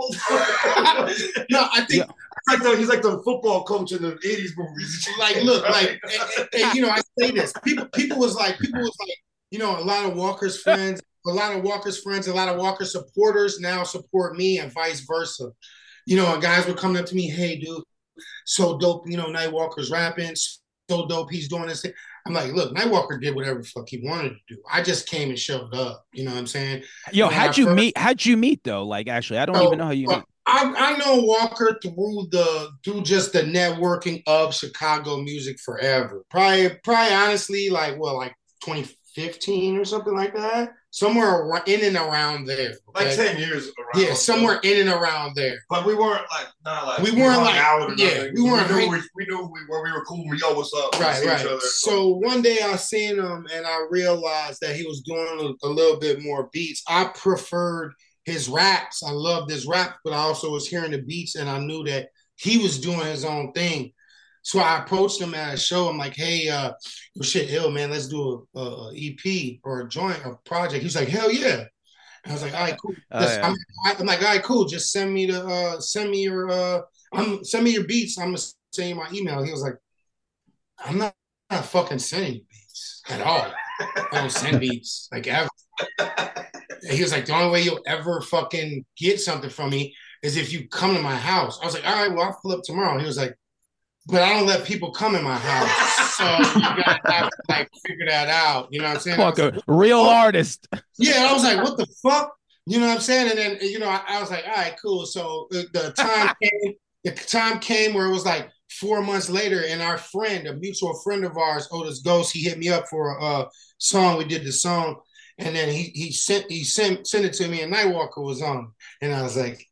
No, I think Yeah. He's like the he's like the football coach in the eighties movies. like look like and, and- and, you know I say this people people was like people was like you know a lot of Walker's friends a lot of Walker's friends a lot of Walker supporters now support me and vice versa. You know, and guys would come up to me, hey dude, so dope, you know, Night Walker's rapping, so dope, he's doing this thing. I'm like, look, Night Walker did whatever the fuck he wanted to do. I just came and showed up. You know what I'm saying? Yo, When I how'd you first- meet? How'd you meet though? Like, actually, I don't even know how you So, met. I, I know Walker through the through just the networking of Chicago music forever. Probably, probably honestly, like well, like twenty fifteen or something like that. somewhere in and around there. Okay? Like ten years around. Yeah, somewhere so. in and around there. But we weren't like not like we weren't we like out or yeah, we weren't. We knew we, we knew we were. We were cool. We yo, what's up? Right, right. Other, so. so one day I seen him and I realized that he was doing a, a little bit more beats. I preferred his raps. I loved his rap, but I also was hearing the beats and I knew that he was doing his own thing. So I approached him at a show. I'm like, hey, uh, shit, ill, man, let's do a, a, a E P or a joint, a project. He's like, hell yeah. And I was like, all right, cool. Oh, yeah. I'm, I'm like, all right, cool. Just send me the, uh, send me your, uh, I'm send me your beats. I'm gonna send you my email. He was like, I'm not, I'm not fucking sending you beats at all. I don't send beats like ever. And he was like, the only way you'll ever fucking get something from me is if you come to my house. I was like, all right, well, I'll pull up tomorrow. He was like, but I don't let people come in my house. So you gotta have to like figure that out. You know what I'm saying? Fuck a like, real oh. artist. Yeah, I was like, what the fuck? You know what I'm saying? And then, you know, I, I was like, all right, cool. So the, the time came, the time came where it was like four months later, and our friend, a mutual friend of ours, Otis Ghost, he hit me up for a uh, song. We did the song, and then he he sent he sent sent it to me, and Nightwalker was on. And I was like,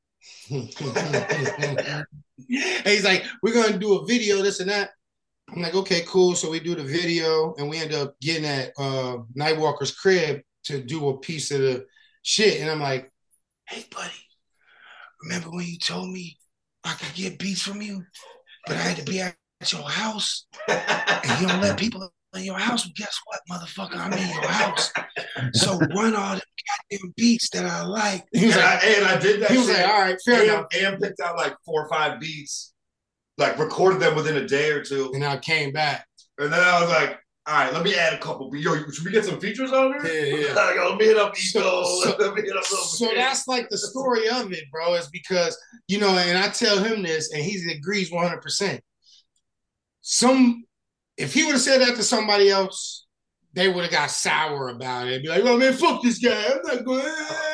and he's like, we're gonna do a video, this and that. I'm like, okay, cool. So we do the video, and we end up getting at uh, Nightwalker's crib to do a piece of the shit. And I'm like, hey, buddy, remember when you told me I could get beats from you, but I had to be at your house, and you don't let people in your house? Well, guess what, motherfucker? I'm in your house. So run all them goddamn beats that I like. He was and, like, I, and I did that. He was shit. Like, all right, fair enough. And picked out like four or five beats, like recorded them within a day or two. And I came back. And then I was like, all right, let me add a couple. Yo, should we get some features on there? Yeah, yeah. Like, let me hit up Eco. So, so, let me hit up so that's like the story of it, bro, is because, you know, and I tell him this, and he agrees one hundred percent. Some, if he would have said that to somebody else, they would have got sour about it. Be like, oh, man, fuck this guy. I'm not going.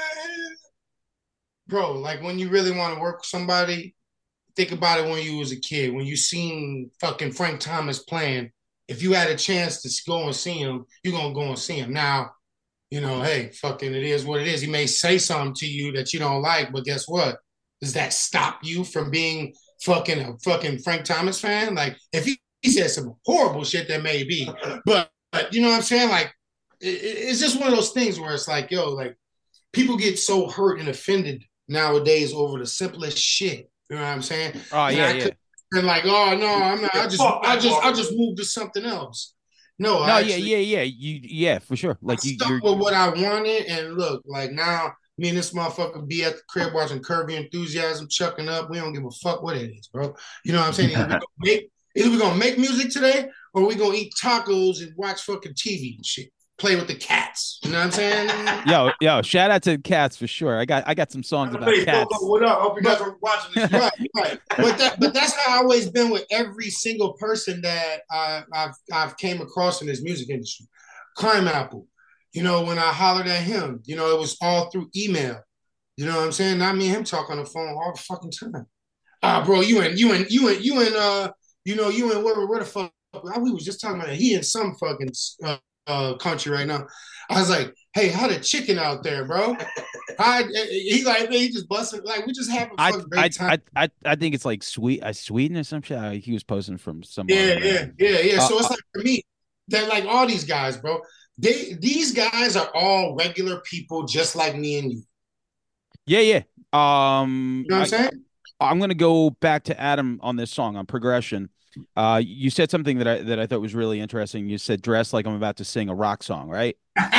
Bro, like when you really want to work with somebody, think about it when you was a kid. When you seen fucking Frank Thomas playing, if you had a chance to go and see him, you're going to go and see him. Now, you know, hey, fucking it is what it is. He may say something to you that you don't like, but guess what? Does that stop you from being fucking a fucking Frank Thomas fan? Like, if he, he said some horrible shit, that may be. But, but you know what I'm saying? Like, it, it's just one of those things where it's like, yo, like, people get so hurt and offended nowadays over the simplest shit. You know what I'm saying? Oh, yeah, yeah. And like, oh no, I'm not. I just, I just, I just moved to something else. No, no, I yeah, actually, yeah, yeah. You, yeah, for sure. Like I you, stuck you're... with what I wanted, and look, like now, me and this motherfucker be at the crib watching Curb Your Enthusiasm, chucking up. We don't give a fuck what it is, bro. You know what I'm saying? Either we gonna make, either we gonna make music today, or we gonna eat tacos and watch fucking T V and shit. Play with the cats. You know what I'm saying? Yo, yo, shout out to cats for sure. I got I got some songs about hey, cats. What up? Hope you guys are watching this. Right, right. But that, but that's how I've always been with every single person that I, I've I've came across in this music industry. Crime Apple. You know, when I hollered at him, you know, it was all through email. You know what I'm saying? Not me and him talk on the phone all the fucking time. Ah, bro, you and you and you and you and uh, you know, you and where where the fuck we was just talking about it. He in some fucking uh, Uh, country right now. I was like, hey, how the chicken out there, bro? I, he like, he just busting, like, we just have a I, great I, time. I, I, I think it's like sweet, uh, Sweden or some shit. He was posting from some. Yeah, yeah, yeah, yeah. Uh, so it's like for me, they're like all these guys, bro. They these guys are all regular people, just like me and you. Yeah, yeah. Um, you know what I, I'm saying? I'm gonna go back to Adam on this song on Progression. Uh, you said something that I that I thought was really interesting. You said dress like I'm about to sing a rock song, right?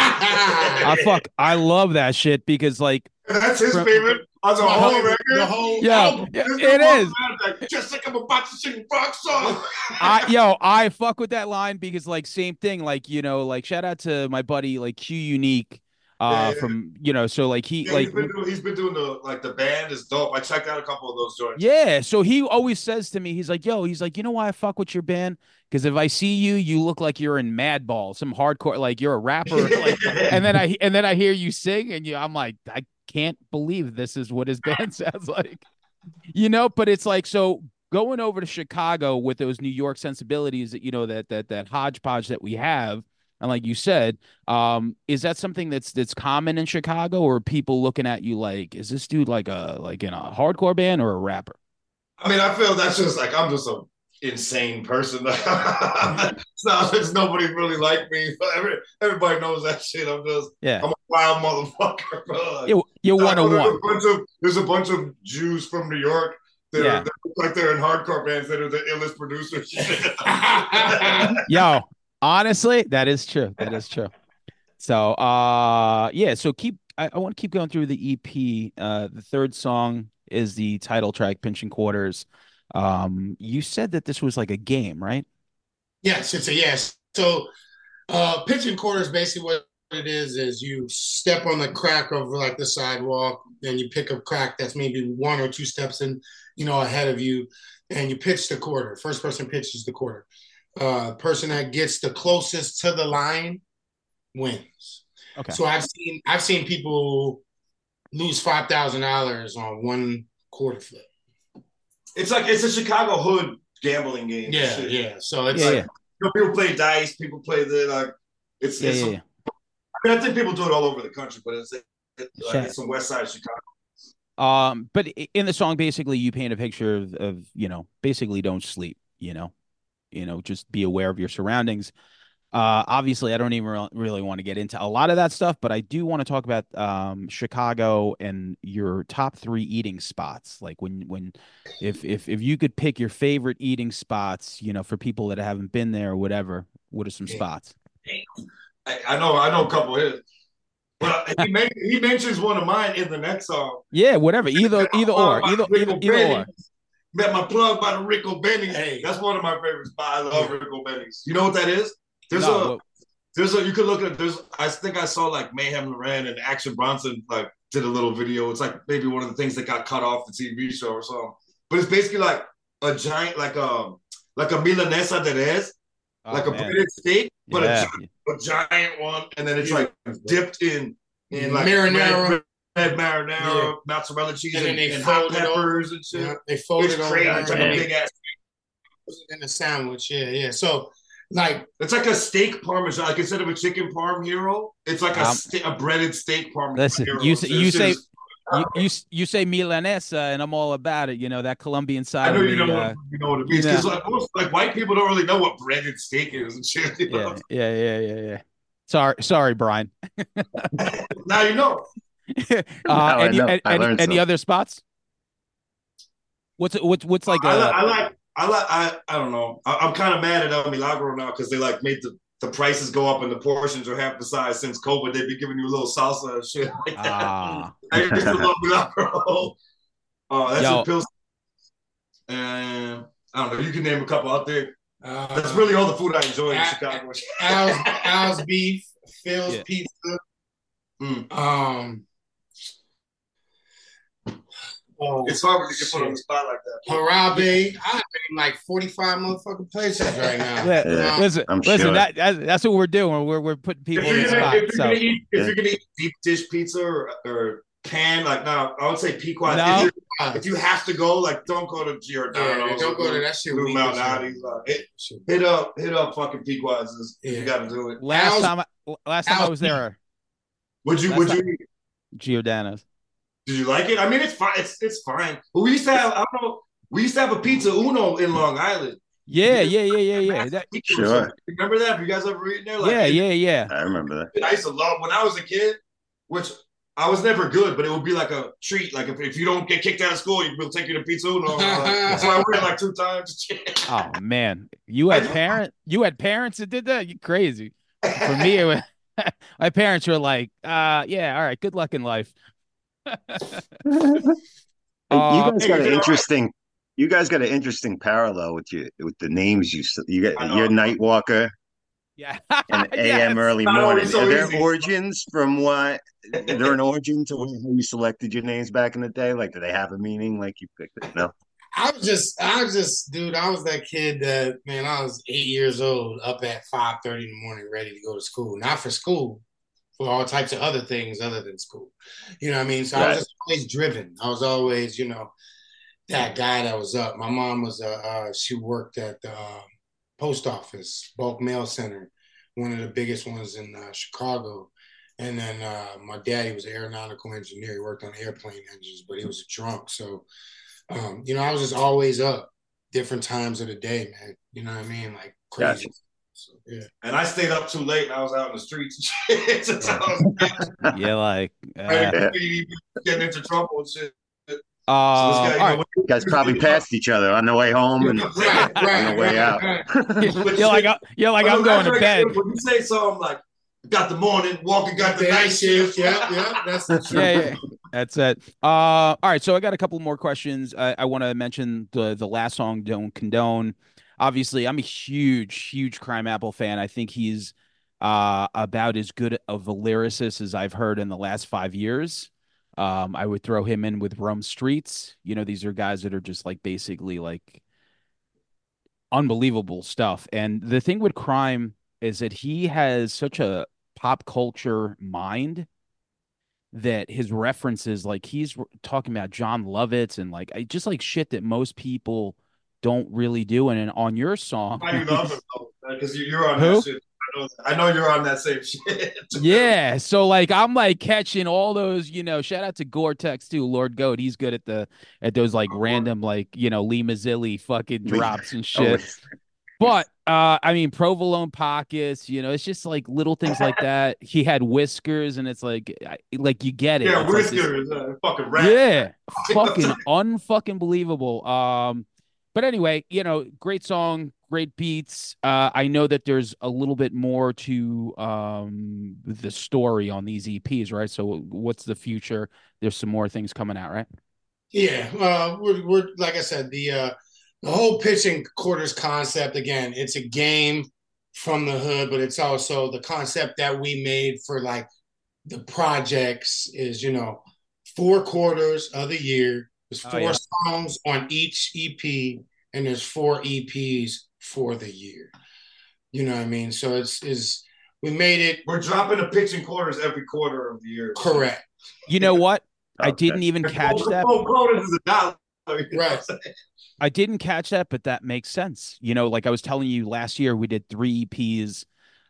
I fuck, I love that shit because like that's his from, favorite on the whole record. The whole yeah, album. Yeah, it is. Like, just like I'm about to sing a rock song. I yo, I fuck with that line because like same thing. Like you know, like shout out to my buddy like Q Unique. Uh, yeah, yeah. From you know, so like he yeah, like he's been, doing, he's been doing the like the band is dope. I checked out a couple of those joints. Yeah, so he always says to me, he's like, "Yo, he's like, you know why I fuck with your band? Because if I see you, you look like you're in Madball, some hardcore, like you're a rapper, like, and then I and then I hear you sing, and you, I'm like, I can't believe this is what his band sounds like, you know. But it's like so going over to Chicago with those New York sensibilities that you know that that that hodgepodge that we have. And like you said, um, is that something that's that's common in Chicago, or are people looking at you like, is this dude like a like in a hardcore band or a rapper? I mean, I feel that's just like I'm just a insane person. It's not, it's nobody really like me. Every, everybody knows that shit. I'm just Yeah. I'm a wild motherfucker, bro. You you're one on there's one. a bunch of there's a bunch of Jews from New York that, Yeah. are, that look like they're in hardcore bands that are the illest producers. Yo, honestly, that is true. That is true. So uh yeah, so keep I, I want to keep going through the E P. Uh the third song is the title track, Pinching Quarters. Um, you said that this was like a game, right? Yes, it's a yes. So uh pitching quarters basically what it is is you step on the crack of like the sidewalk, and you pick a crack that's maybe one or two steps in, you know, ahead of you, and you pitch the quarter. First person pitches the quarter. Uh person that gets the closest to the line wins. Okay. So I've seen I've seen people lose five thousand dollars on one quarter flip. It's like it's a Chicago hood gambling game. Yeah, shit. yeah. So it's Yeah, like yeah. You know, people play dice. People play the like. It's Yeah, it's. yeah, some- yeah. I mean, I think people do it all over the country, but it's, it, like, Sure. it's some West Side of Chicago. Um, but i- in the song, basically, you paint a picture of, of, you know, basically don't sleep, you know, you know, just be aware of your surroundings. Uh, obviously, I don't even re- really want to get into a lot of that stuff, but I do want to talk about um Chicago and your top three eating spots. Like when when if if if you could pick your favorite eating spots, you know, for people that haven't been there or whatever, what are some spots? I, I know, I know a couple of his, but he men- he mentions one of mine in the next song. Yeah, whatever. Either either or. Either either either or. Met my plug by the Rico Benny's. Hey. That's one of my favorite spots. I love Rico Benny's. You know what that is? There's No, a what- there's a you could look at there's I think I saw like Mayhem Loren and Action Bronson like did a little video. It's like maybe one of the things that got cut off the T V show or something. But it's basically like a giant like a like a milanesa de res, oh, like a man. breaded steak, but Yeah. a, gi- a giant one, and then it's Yeah. like dipped in in like Marinara. red, red marinara, Yeah. mozzarella cheese, And then and, they and hot fold it over. peppers and shit. Yeah, they fold It's it over crazy. and It's like a they big ass. put it in the sandwich. Yeah, yeah. So like It's like a steak parmesan. Like instead of a chicken parm hero, it's like a, Um, sta- a breaded steak parmesan. Listen, hero. you It's say- just- you it's say- just- You, you s- you say milanesa, and I'm all about it. You know that Colombian side I know of you me. know uh, what you know what it means you because know. like most like white people don't really know what breaded steak is and shit. You yeah, know? yeah, yeah, yeah, yeah. Sorry, sorry, Brian. Now you know. uh, I any, know. any, I learned any some. other spots? What's what's what's like I, a li- I like I like I I don't know. I, I'm kind of mad at El Milagro now because they like made the, the prices go up and the portions are half the size since COVID. They've been giving you a little salsa and shit like that. ah I used to love Milagro. Oh, that's Yo. a pills. And I don't know. You can name a couple out there. uh, That's really all the food I enjoy in Al- Chicago. Al's, Al's beef, Phil's Yeah. pizza. Mm. Um, oh, It's hard when you get put on the spot like that. Harabe. I'm in like forty-five motherfucking places right now. li- Yeah. Um, listen, I'm listen. sure. That, that's that's what we're doing. We're we're putting If people you're, on the gonna, spot. if, you're So gonna eat, if you're gonna eat deep dish pizza or, or pan, like no, I would say Pequot. No. If, you, if you have to go, like don't go to Giordano's. Yeah, don't go to that shit Blue weak Mountain as Audis. hell. Uh, hit, hit up, hit up, fucking Pequot's. If Yeah. You got to do it. last Al's- time, I, last time I Al's was there, Would you? That's Would not- you? Giordano's. Did you like it? I mean, it's fine. It's it's fine. But we used to have. I don't know. We used to have a Pizza Uno in Long Island. Yeah, yeah, yeah, yeah, yeah. That, Sure. Remember that? Have you guys ever eaten there? Like, yeah, yeah, yeah. I remember that. I used to love when I was a kid, which I was never good, but it would be like a treat. Like if, if you don't get kicked out of school, we'll take you to Pizza Uno. Uh, so I went like two times. Oh man, you had I know. parent, you had parents that did that. You crazy. For me, it was, my parents were like, uh, yeah, all right, good luck in life. Hey, you Uh, guys Hey, got you an know- interesting. You guys got an interesting parallel with your with the names you s- you I got. know. You're Nightwalker yeah, and A M Yes. Early Not Morning. always so Are there easy. origins from what? Is there an origin to how you selected your names back in the day? Like, do they have a meaning? Like you picked it? No. I was just, I was just, dude. I was that kid that, man. I was eight years old, up at five thirty in the morning, ready to go to school. Not for school, for all types of other things other than school. You know what I mean? So I Right. was just always driven. I was always, you know, that guy that was up. My mom was, uh, uh she worked at the uh, post office, bulk mail center, one of the biggest ones in uh, Chicago. And then uh, my daddy was an aeronautical engineer. He worked on airplane engines, but he was a drunk. So, um, you know, I was just always up different times of the day, man. You know what I mean? Like crazy. Gotcha. So, yeah. And I stayed up too late and I was out in the streets and shit. So I was Yeah, like uh, yeah. getting into trouble and shit. So this uh, guy, you all know, right. You guys probably passed each other on the way home and Right, on right, the way right, out. right. You're like, uh, you're like, I'm going to bed. When you say so, I'm like, got the morning, walking, got the The night night shift. shift. Yeah, yeah. That's the truth. Yeah, yeah. That's it. Uh, all right. So I got a couple more questions. I, I want to mention the the last song, "Don't Condone." Obviously, I'm a huge, huge Crime Apple fan. I think he's uh about as good of a lyricist as I've heard in the last five years. Um, I would throw him in with Rum Streets. You know, these are guys that are just like basically like unbelievable stuff. And the thing with Crime is that he has such a pop culture mind that his references, like he's talking about John Lovitz and like I just like shit that most people don't really do. And, and on your song, I love it though, because you're on Who? that shit. I know, I know you're on that same shit. yeah. So like I'm like catching all those, you know, shout out to Gore-Tex too, Lord Goat. He's good at the at those like random like, you know, Lee Mazzilli fucking drops and shit. But uh, I mean, provolone pockets, you know, it's just like little things like that. He had whiskers, and it's like, I- like you get it. Yeah, It's like this- whiskers, uh, fucking rat. yeah, fucking unfucking believable. Um, but anyway, you know, great song, great beats. Uh, I know that there's a little bit more to um the story on these E Ps, right? So, what's the future? There's some more things coming out, right? Yeah, uh, we're, we're like I said, the uh, the whole pitching quarters concept. Again, it's a game from the hood, but it's also the concept that we made for like the projects is you know four quarters of the year. There's Oh, four yeah. songs on each E P, and there's four E Ps for the year. You know what I mean? So it's is we made it We're dropping the pitching quarters every quarter of the year. correct. You know what? I Okay. didn't even The catch four- that. Four quarters is a dollar. You know what I'm Right. saying? I didn't catch that, but that makes sense. You know, like I was telling you last year, we did three E Ps.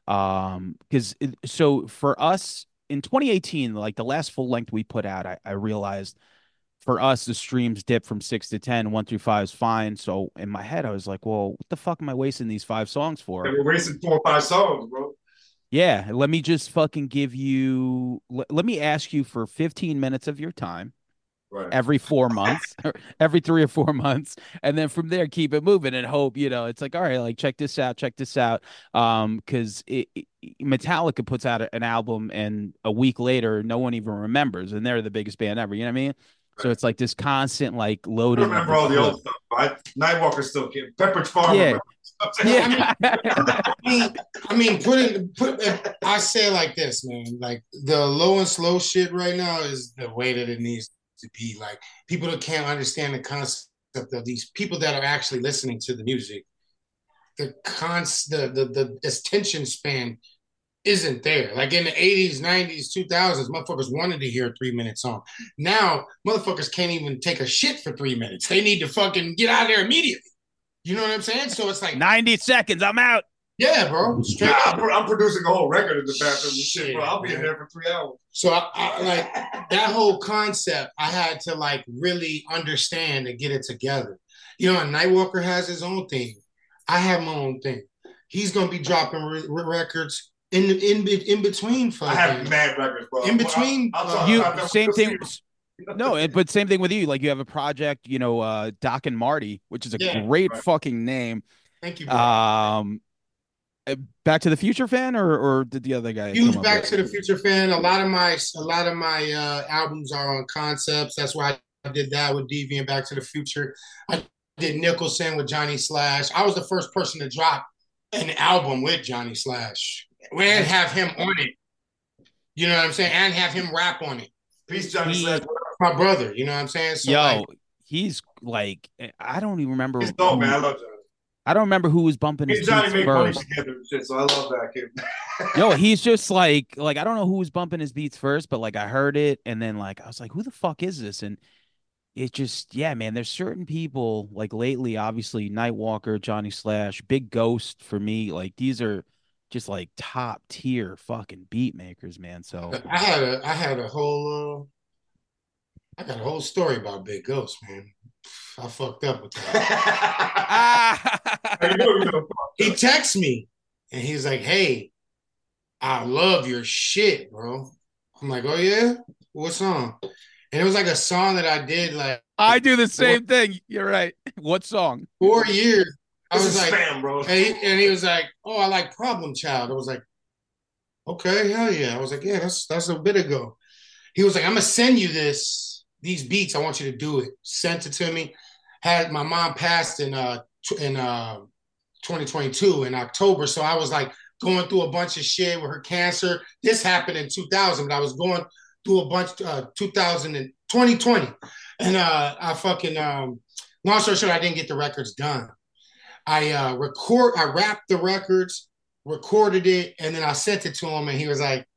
Um, because so for us in twenty eighteen, like the last full length we put out, I, I realized for us the streams dipped from six to ten, one through five is fine. So in my head, I was like, well, what the fuck am I wasting these five songs for? And we're racing four or five songs, bro. Yeah, let me just fucking give you, let, let me ask you for fifteen minutes of your time Right. every four months, or every three or four months, and then from there keep it moving and hope, you know, it's like, all right, like check this out, check this out. Um, because it, it, Metallica puts out an album and a week later no one even remembers, and they're the biggest band ever. You know what I mean? So it's like this constant like I loading. of remember the all the clip. old stuff. I, Nightwalker still kid. Pepperidge Farm. Yeah. remember. Yeah. I mean, I mean, putting put. I say it like this, man. Like the low and slow shit right now is the way that it needs to be. Like people that can't understand the concept of these people that are actually listening to the music. The cons, the the the attention span isn't there. Like in the eighties, nineties, two thousands, motherfuckers wanted to hear a three minute song. Now, motherfuckers can't even take a shit for three minutes. They need to fucking get out of there immediately. You know what I'm saying? So it's like, ninety seconds, I'm out. yeah, bro, straight Nah, up. I'm, pro- I'm producing a whole record in the bathroom and shit, Shit, bro. I'll be in man. there for three hours. So I, I like that whole concept. I had to like really understand and get it together. You know, and Nightwalker has his own thing. I have my own thing. He's gonna be dropping re- re- records in in in between. I have Fucking, mad records, bro. In between, I'll, I'll uh, talk You about that same when thing. you see No, it- but same thing with you. Like you have a project, you know, uh, Doc and Marty, which is a Yeah, great right. fucking name. thank you, bro. Um, uh, Back to the Future fan, or or did the other guy Huge come up Back with to it? the Future fan. A lot of my a lot of my uh, albums are on concepts. That's why I did that with D V and Back to the Future. I did Nicholson with Johnny Slash. I was the first person to drop an album with Johnny Slash and have him on it. You know what I'm saying? And have him rap on it. Peace, Johnny He- Slash. My brother. You know what I'm saying? So Yo, like, he's like, I don't even remember. He's dope, who- man. I love Johnny. I don't remember who was bumping Me his and Johnny beats make money first. together and shit, so I love that kid. Yo, he's just like, like I don't know who was bumping his beats first, but like I heard it, and then like I was like, who the fuck is this? And it just, yeah, man. There's certain people like lately, obviously Nightwalker, Johnny Slash, Big Ghost for me. Like these are just like top tier fucking beat makers, man. So I had a I had a whole uh, I got a whole story about Big Ghost, man. I fucked up with that. ah, He texts me and he's like, "Hey, I love your shit, bro." I'm like, "Oh yeah, what song?" And it was like a song that I did like I do the same four, thing. You're right. What song? Four years. I this was is like, spam, bro. And he, and he was like, "Oh, I like Problem Child." I was like, "Okay, hell yeah." I was like, "Yeah, that's that's a bit ago." He was like, "I'm gonna send you this these beats. I want you to do it." Sent it to me. Had my mom passed in uh in uh twenty twenty-two in October, so I was like going through a bunch of shit with her cancer. This happened in two thousand, but I was going through a bunch uh two thousand and twenty twenty, and uh I fucking um long story short, I didn't get the records done. I uh record I wrapped the records, recorded it, and then I sent it to him, and he was like,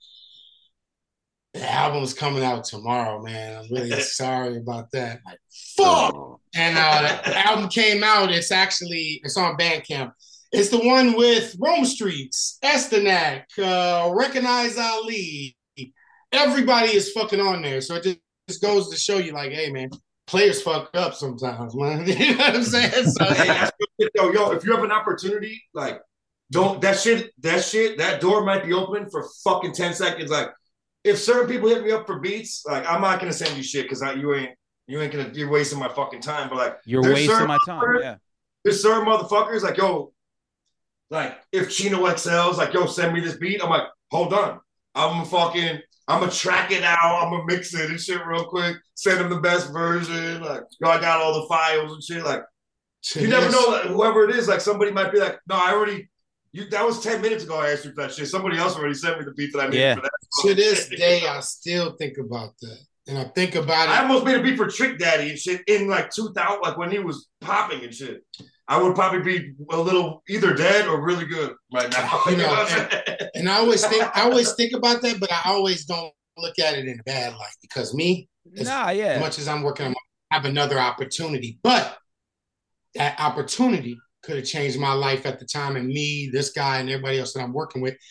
"The album's coming out tomorrow, man. I'm really sorry about that." I'm like, fuck. Oh. And uh, the album came out. It's actually it's on Bandcamp. It's the one with Rome Streets, Estanak, uh, Recognize Ali. Everybody is fucking on there. So it just, just goes to show you, like, hey, man, players fuck up sometimes, man. You know what I'm saying? So, hey, yo, yo, if you have an opportunity, like, don't that shit, that shit, that door might be open for fucking ten seconds. Like, if certain people hit me up for beats, like, I'm not gonna send you shit because you ain't you ain't gonna you're wasting my fucking time. But like, you're wasting my time. Yeah, there's certain motherfuckers like, yo, like if Chino X L's like, yo, send me this beat. I'm like, hold on, I'm gonna fucking I'm gonna track it out. I'm gonna mix it and shit real quick. Send him the best version. Like, yo, I got all the files and shit. Like, you never know. Like, whoever it is, like somebody might be like, no, I already. You, that was ten minutes ago I asked you for that shit. Somebody else already sent me the beat that I needed yeah. for that. To this day, I still think about that. And I think about it. I almost made a beat for Trick Daddy and shit in like two thousand, like when he was popping and shit. I would probably be a little either dead or really good right now. You know, and, and I always think I always think about that, but I always don't look at it in a bad light because me, as nah, yeah. as much as I'm working on, I have another opportunity. But that opportunity could have changed my life at the time, and me, this guy, and everybody else that I'm working with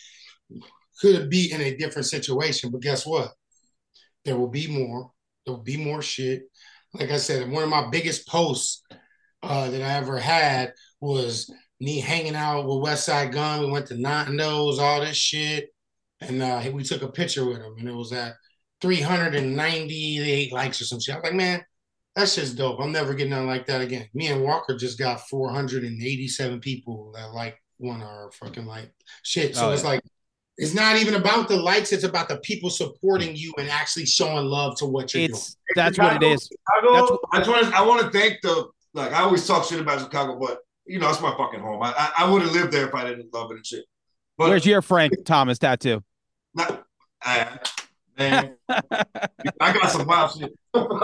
could be in a different situation. But guess what? There will be more. There will be more shit. Like I said, one of my biggest posts uh, that I ever had was me hanging out with Westside Gun. We went to Nando's, all this shit, and uh, we took a picture with him, and it was at three hundred ninety-eight likes or some shit. I was like, man, that's just dope. I'm never getting nothing like that again. Me and Walker just got four hundred eighty-seven people that like one of our fucking like shit. So oh, it's yeah. like, it's not even about the likes. It's about the people supporting you and actually showing love to what you're it's, doing. That's Chicago, what it is. Chicago, that's what, I just want to, I want to thank the, like, I always talk shit about Chicago, but, you know, it's my fucking home. I, I, I would have lived there if I didn't love it and shit. But, where's your Frank Thomas tattoo? Not, I, man, I got some wild shit.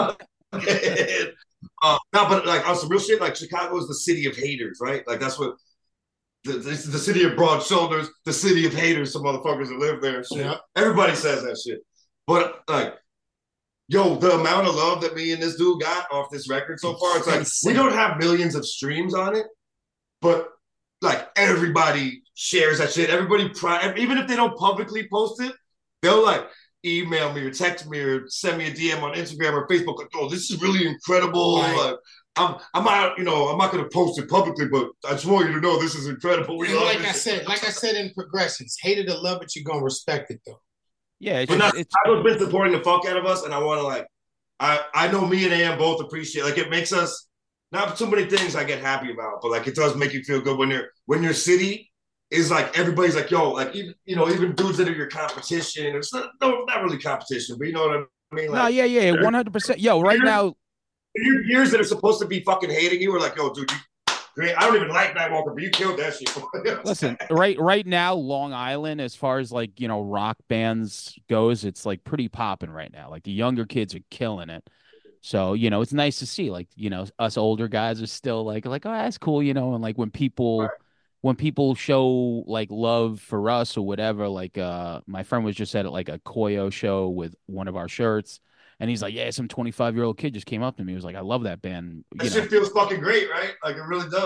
Uh, no, but like on some real shit, like Chicago is the city of haters, right? Like that's what the, this is the city of broad shoulders, the city of haters. Some motherfuckers that live there and shit. Yeah. Everybody says that shit. But like, yo, the amount of love that me and this dude got off this record so far, it's like we don't have millions of streams on it, but like everybody shares that shit. Everybody, even if they don't publicly post it, they'll like email me or text me or send me a D M on Instagram or Facebook. Like, oh, this is really incredible. Right. Like, I'm, I'm not, you know, I'm not going to post it publicly, but I just want you to know this is incredible. We love like this. I said, like I said in Progressions, hated to love it, you're going to respect it though. Yeah. It's but just, not, it's, I've been supporting the fuck out of us, and I want to like, I, I know me and A M both appreciate, like it makes us, not too many things I get happy about, but like it does make you feel good when you're, when your city is like, everybody's like, yo, like, even, you know, even dudes that are your competition, it's not, no, not really competition, but you know what I mean? Like, no, yeah, yeah, one hundred percent. Yo, right now, your years that are supposed to be fucking hating you are like, yo, dude, you, I don't even like Nightwalker, but you killed that shit. Listen, right right now, Long Island, as far as like, you know, rock bands goes, it's like pretty popping right now. Like the younger kids are killing it. So, you know, it's nice to see like, you know, us older guys are still like, like, oh, that's cool, you know, and like when people right. when people show like love for us or whatever, like uh my friend was just at like a Koyo show with one of our shirts. And he's like, yeah, some twenty-five-year-old kid just came up to me. He was like, I love that band. You that know. shit feels fucking great, right? Like, it really does. Yeah.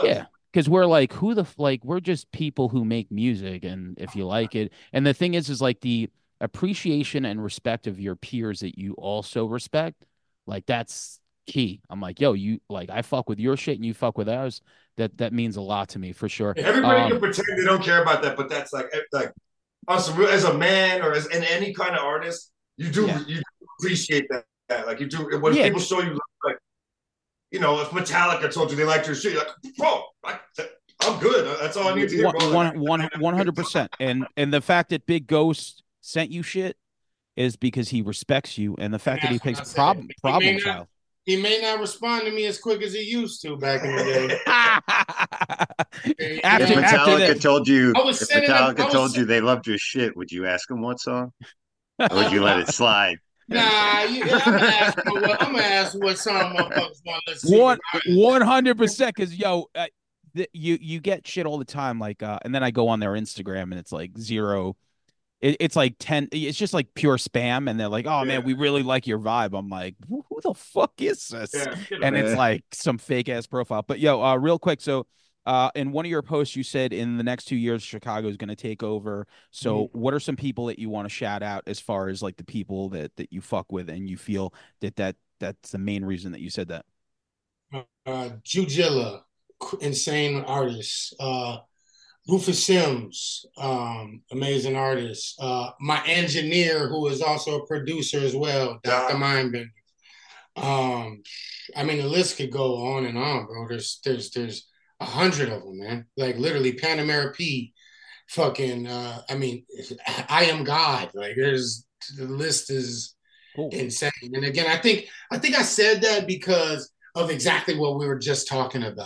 because we're like, who the like we're just people who make music, and if you like it, and the thing is, is like the appreciation and respect of your peers that you also respect, like that's key. I'm like, yo, you like I fuck with your shit and you fuck with ours. That that means a lot to me for sure. Everybody um, can pretend they don't care about that, but that's like like us as a man or as in any kind of artist, you do Yeah. you appreciate that, that. Like you do when Yeah. people show you like, you know, if Metallica told you they liked your shit, you're like, bro, I, I'm good. That's all I need to hear. One, one, one, one hundred percent. And and the fact that Big Ghost sent you shit is because he respects you, and the fact that he That's what picks I problem said. He problem may not- child. He may not respond to me as quick as he used to back in the day. after If after Metallica that, told you, I was if sending him- I Metallica was told you sen- they loved your shit, would you ask them what song, or would you let it slide? Nah, you, I'm gonna ask him what I'm gonna ask him what song motherfuckers want to listen one to. one hundred percent. Because yo, uh, the, you you get shit all the time. Like, uh, and then I go on their Instagram and it's like zero. It, it's like ten. It's just like pure spam, and they're like, "Oh Yeah. man, we really like your vibe." I'm like, "Who, who the fuck is this?" Yeah, And it's man. like some fake ass profile. But yo, uh, real quick, so. Uh, in one of your posts, you said in the next two years, Chicago is going to take over. So, Mm-hmm. what are some people that you want to shout out as far as like the people that that you fuck with, and you feel that that that's the main reason that you said that? Uh, Jujilla, insane artist. Uh, Rufus Sims, um, amazing artist. Uh, my engineer, who is also a producer as well, Doctor Mindbender. Um, I mean, the list could go on and on, bro. There's there's there's a hundred of them, man. Like literally, Panamera P, fucking. Uh, I mean, I Am God. Like there's the list is Cool. insane. And again, I think I think I said that because of exactly what we were just talking about.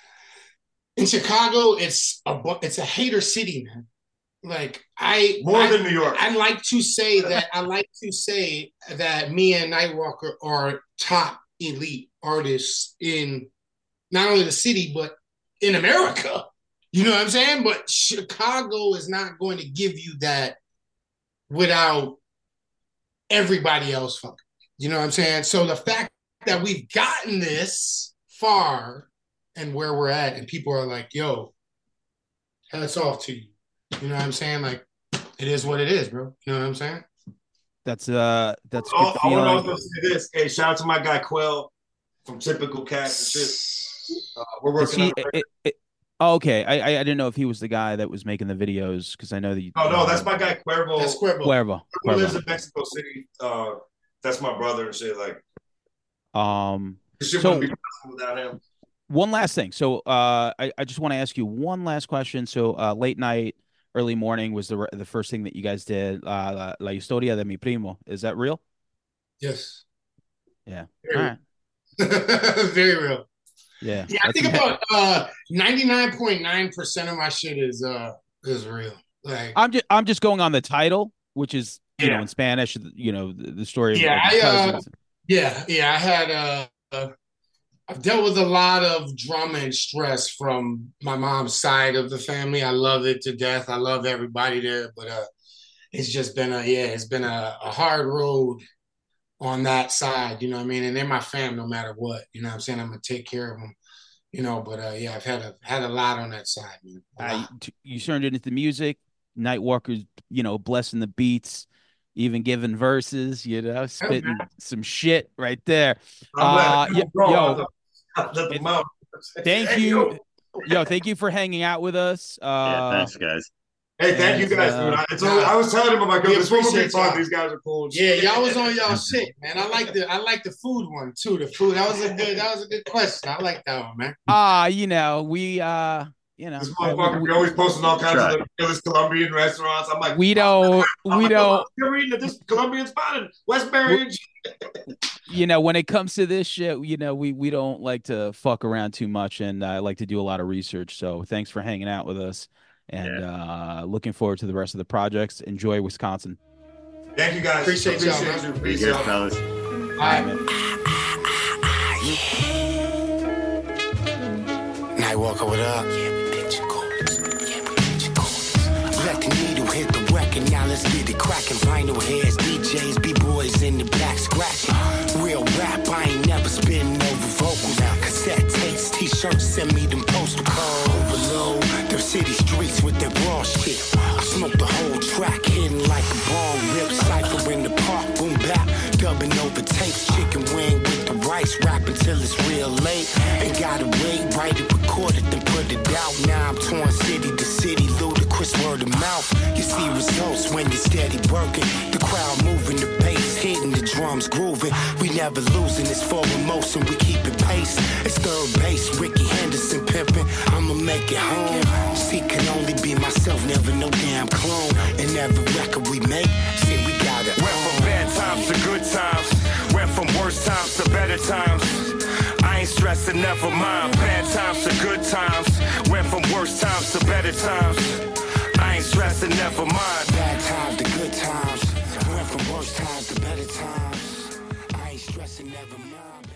In Chicago, it's a it's a hater city, man. Like I More I, than New York. I like to say that I like to say that me and Nightwalker are top elite artists in not only the city but in America. You know what I'm saying? But Chicago is not going to give you that without everybody else fucking. You know what I'm saying? So the fact that we've gotten this far and where we're at, and people are like, yo, hats off to you. You know what I'm saying? Like, it is what it is, bro. You know what I'm saying? That's uh, that's good Oh, I want to feeling. also say this. Hey, shout out to my guy Quell from Typical Cats and shit. Uh, we're Is working he? on. It, it, oh, okay, I, I I didn't know if he was the guy that was making the videos because I know that. You, Oh no, that's my guy Cuervo. That's Cuervo. Cuervo. Who lives Cuervo. in Mexico City. Uh, that's my brother and shit. Like, Um. this shit So- wouldn't be possible without him. One last thing. So, uh, I, I just want to ask you one last question. So, uh, late night, early morning was the the first thing that you guys did. Uh, la, la historia de mi primo. Is that real? Yes. Yeah. Very, All right. Very real. Yeah. Yeah, I That's think ma- about uh ninety-nine point nine percent of my shit is uh is real. Like I'm just I'm just going on the title, which is you Yeah. know in Spanish. You know the, the story. Of, Yeah, of the I, uh, cousins. yeah, yeah, I had uh, uh I've dealt with a lot of drama and stress from my mom's side of the family. I love it to death. I love everybody there, but uh it's just been a yeah, it's been a, a hard road on that side, you know what I mean? And they're my fam no matter what. You know what I'm saying? I'm gonna take care of them, you know, but uh yeah, I've had a had a lot on that side, man. A Uh, lot. you, you turned it into music. Nightwalker's, you know, blessing the beats, even giving verses, you know, spitting some shit right there. I'm Uh, glad. yo, Bro, yo, let them it's- out. thank Hey, you. yo. Yo, thank you for hanging out with us. Uh, Yeah, thanks, guys. Hey, thank you And, guys, uh, dude. I, it's always, I was telling him about We this one will be appreciate fun. y'all. These guys are cool. Yeah, y'all was on y'all shit, man. I like the I like the food one too. The food that was a good that was a good question. I like that one, man. Ah, you know, we, uh, you know, This I- motherfucker we, be always posting all kinds Try. of the illest Colombian restaurants. I'm like, we don't, I'm we like, don't, You're reading at this Colombian spot in Westbury. and shit. you know, when it comes to this shit, you know, we we don't like to fuck around too much, and I like to do a lot of research. So thanks for hanging out with us, and uh, looking forward to the rest of the projects. Enjoy Wisconsin. Thank you guys. Appreciate y'all, man. you. Be Peace good, out. fellas. All right, man. Nightwalker, what up? Yeah, we picture chords. Yeah, we picture chords. Let the needle hit the record, now let's get it cracking. Vinyl heads, D Js, B-boys in the back scratching. Real rap, I ain't never spitting over vocals. Cassette tapes, t-shirts, send me them postal codes. beats with that raw shit. I smoke the whole track, hidden like a ball rip. Cypher in the park, boom bap, dubbing over tapes. Chicken wing with the rice, rapping till it's real late. Ain't gotta wait, write it, record it, then put it out. Now I'm torn city to city, ludicrous word of mouth. You see results when you're steady working. The crowd moving, the bass hitting, the drums grooving. We never losing, it's forward motion, we keep it pace. It's third base, Ricky Henderson pimping. I'ma make it home. See, can only be myself, never no damn clone. And every record we make, see, we got it. Went from bad times to good times. Went from worse times to better times. I ain't stressing, never mind. Bad times to good times. Went from worse times to better times. I ain't stressing, never mind. Bad times to good times. Went from worse times to better times. I ain't stressing, never mind.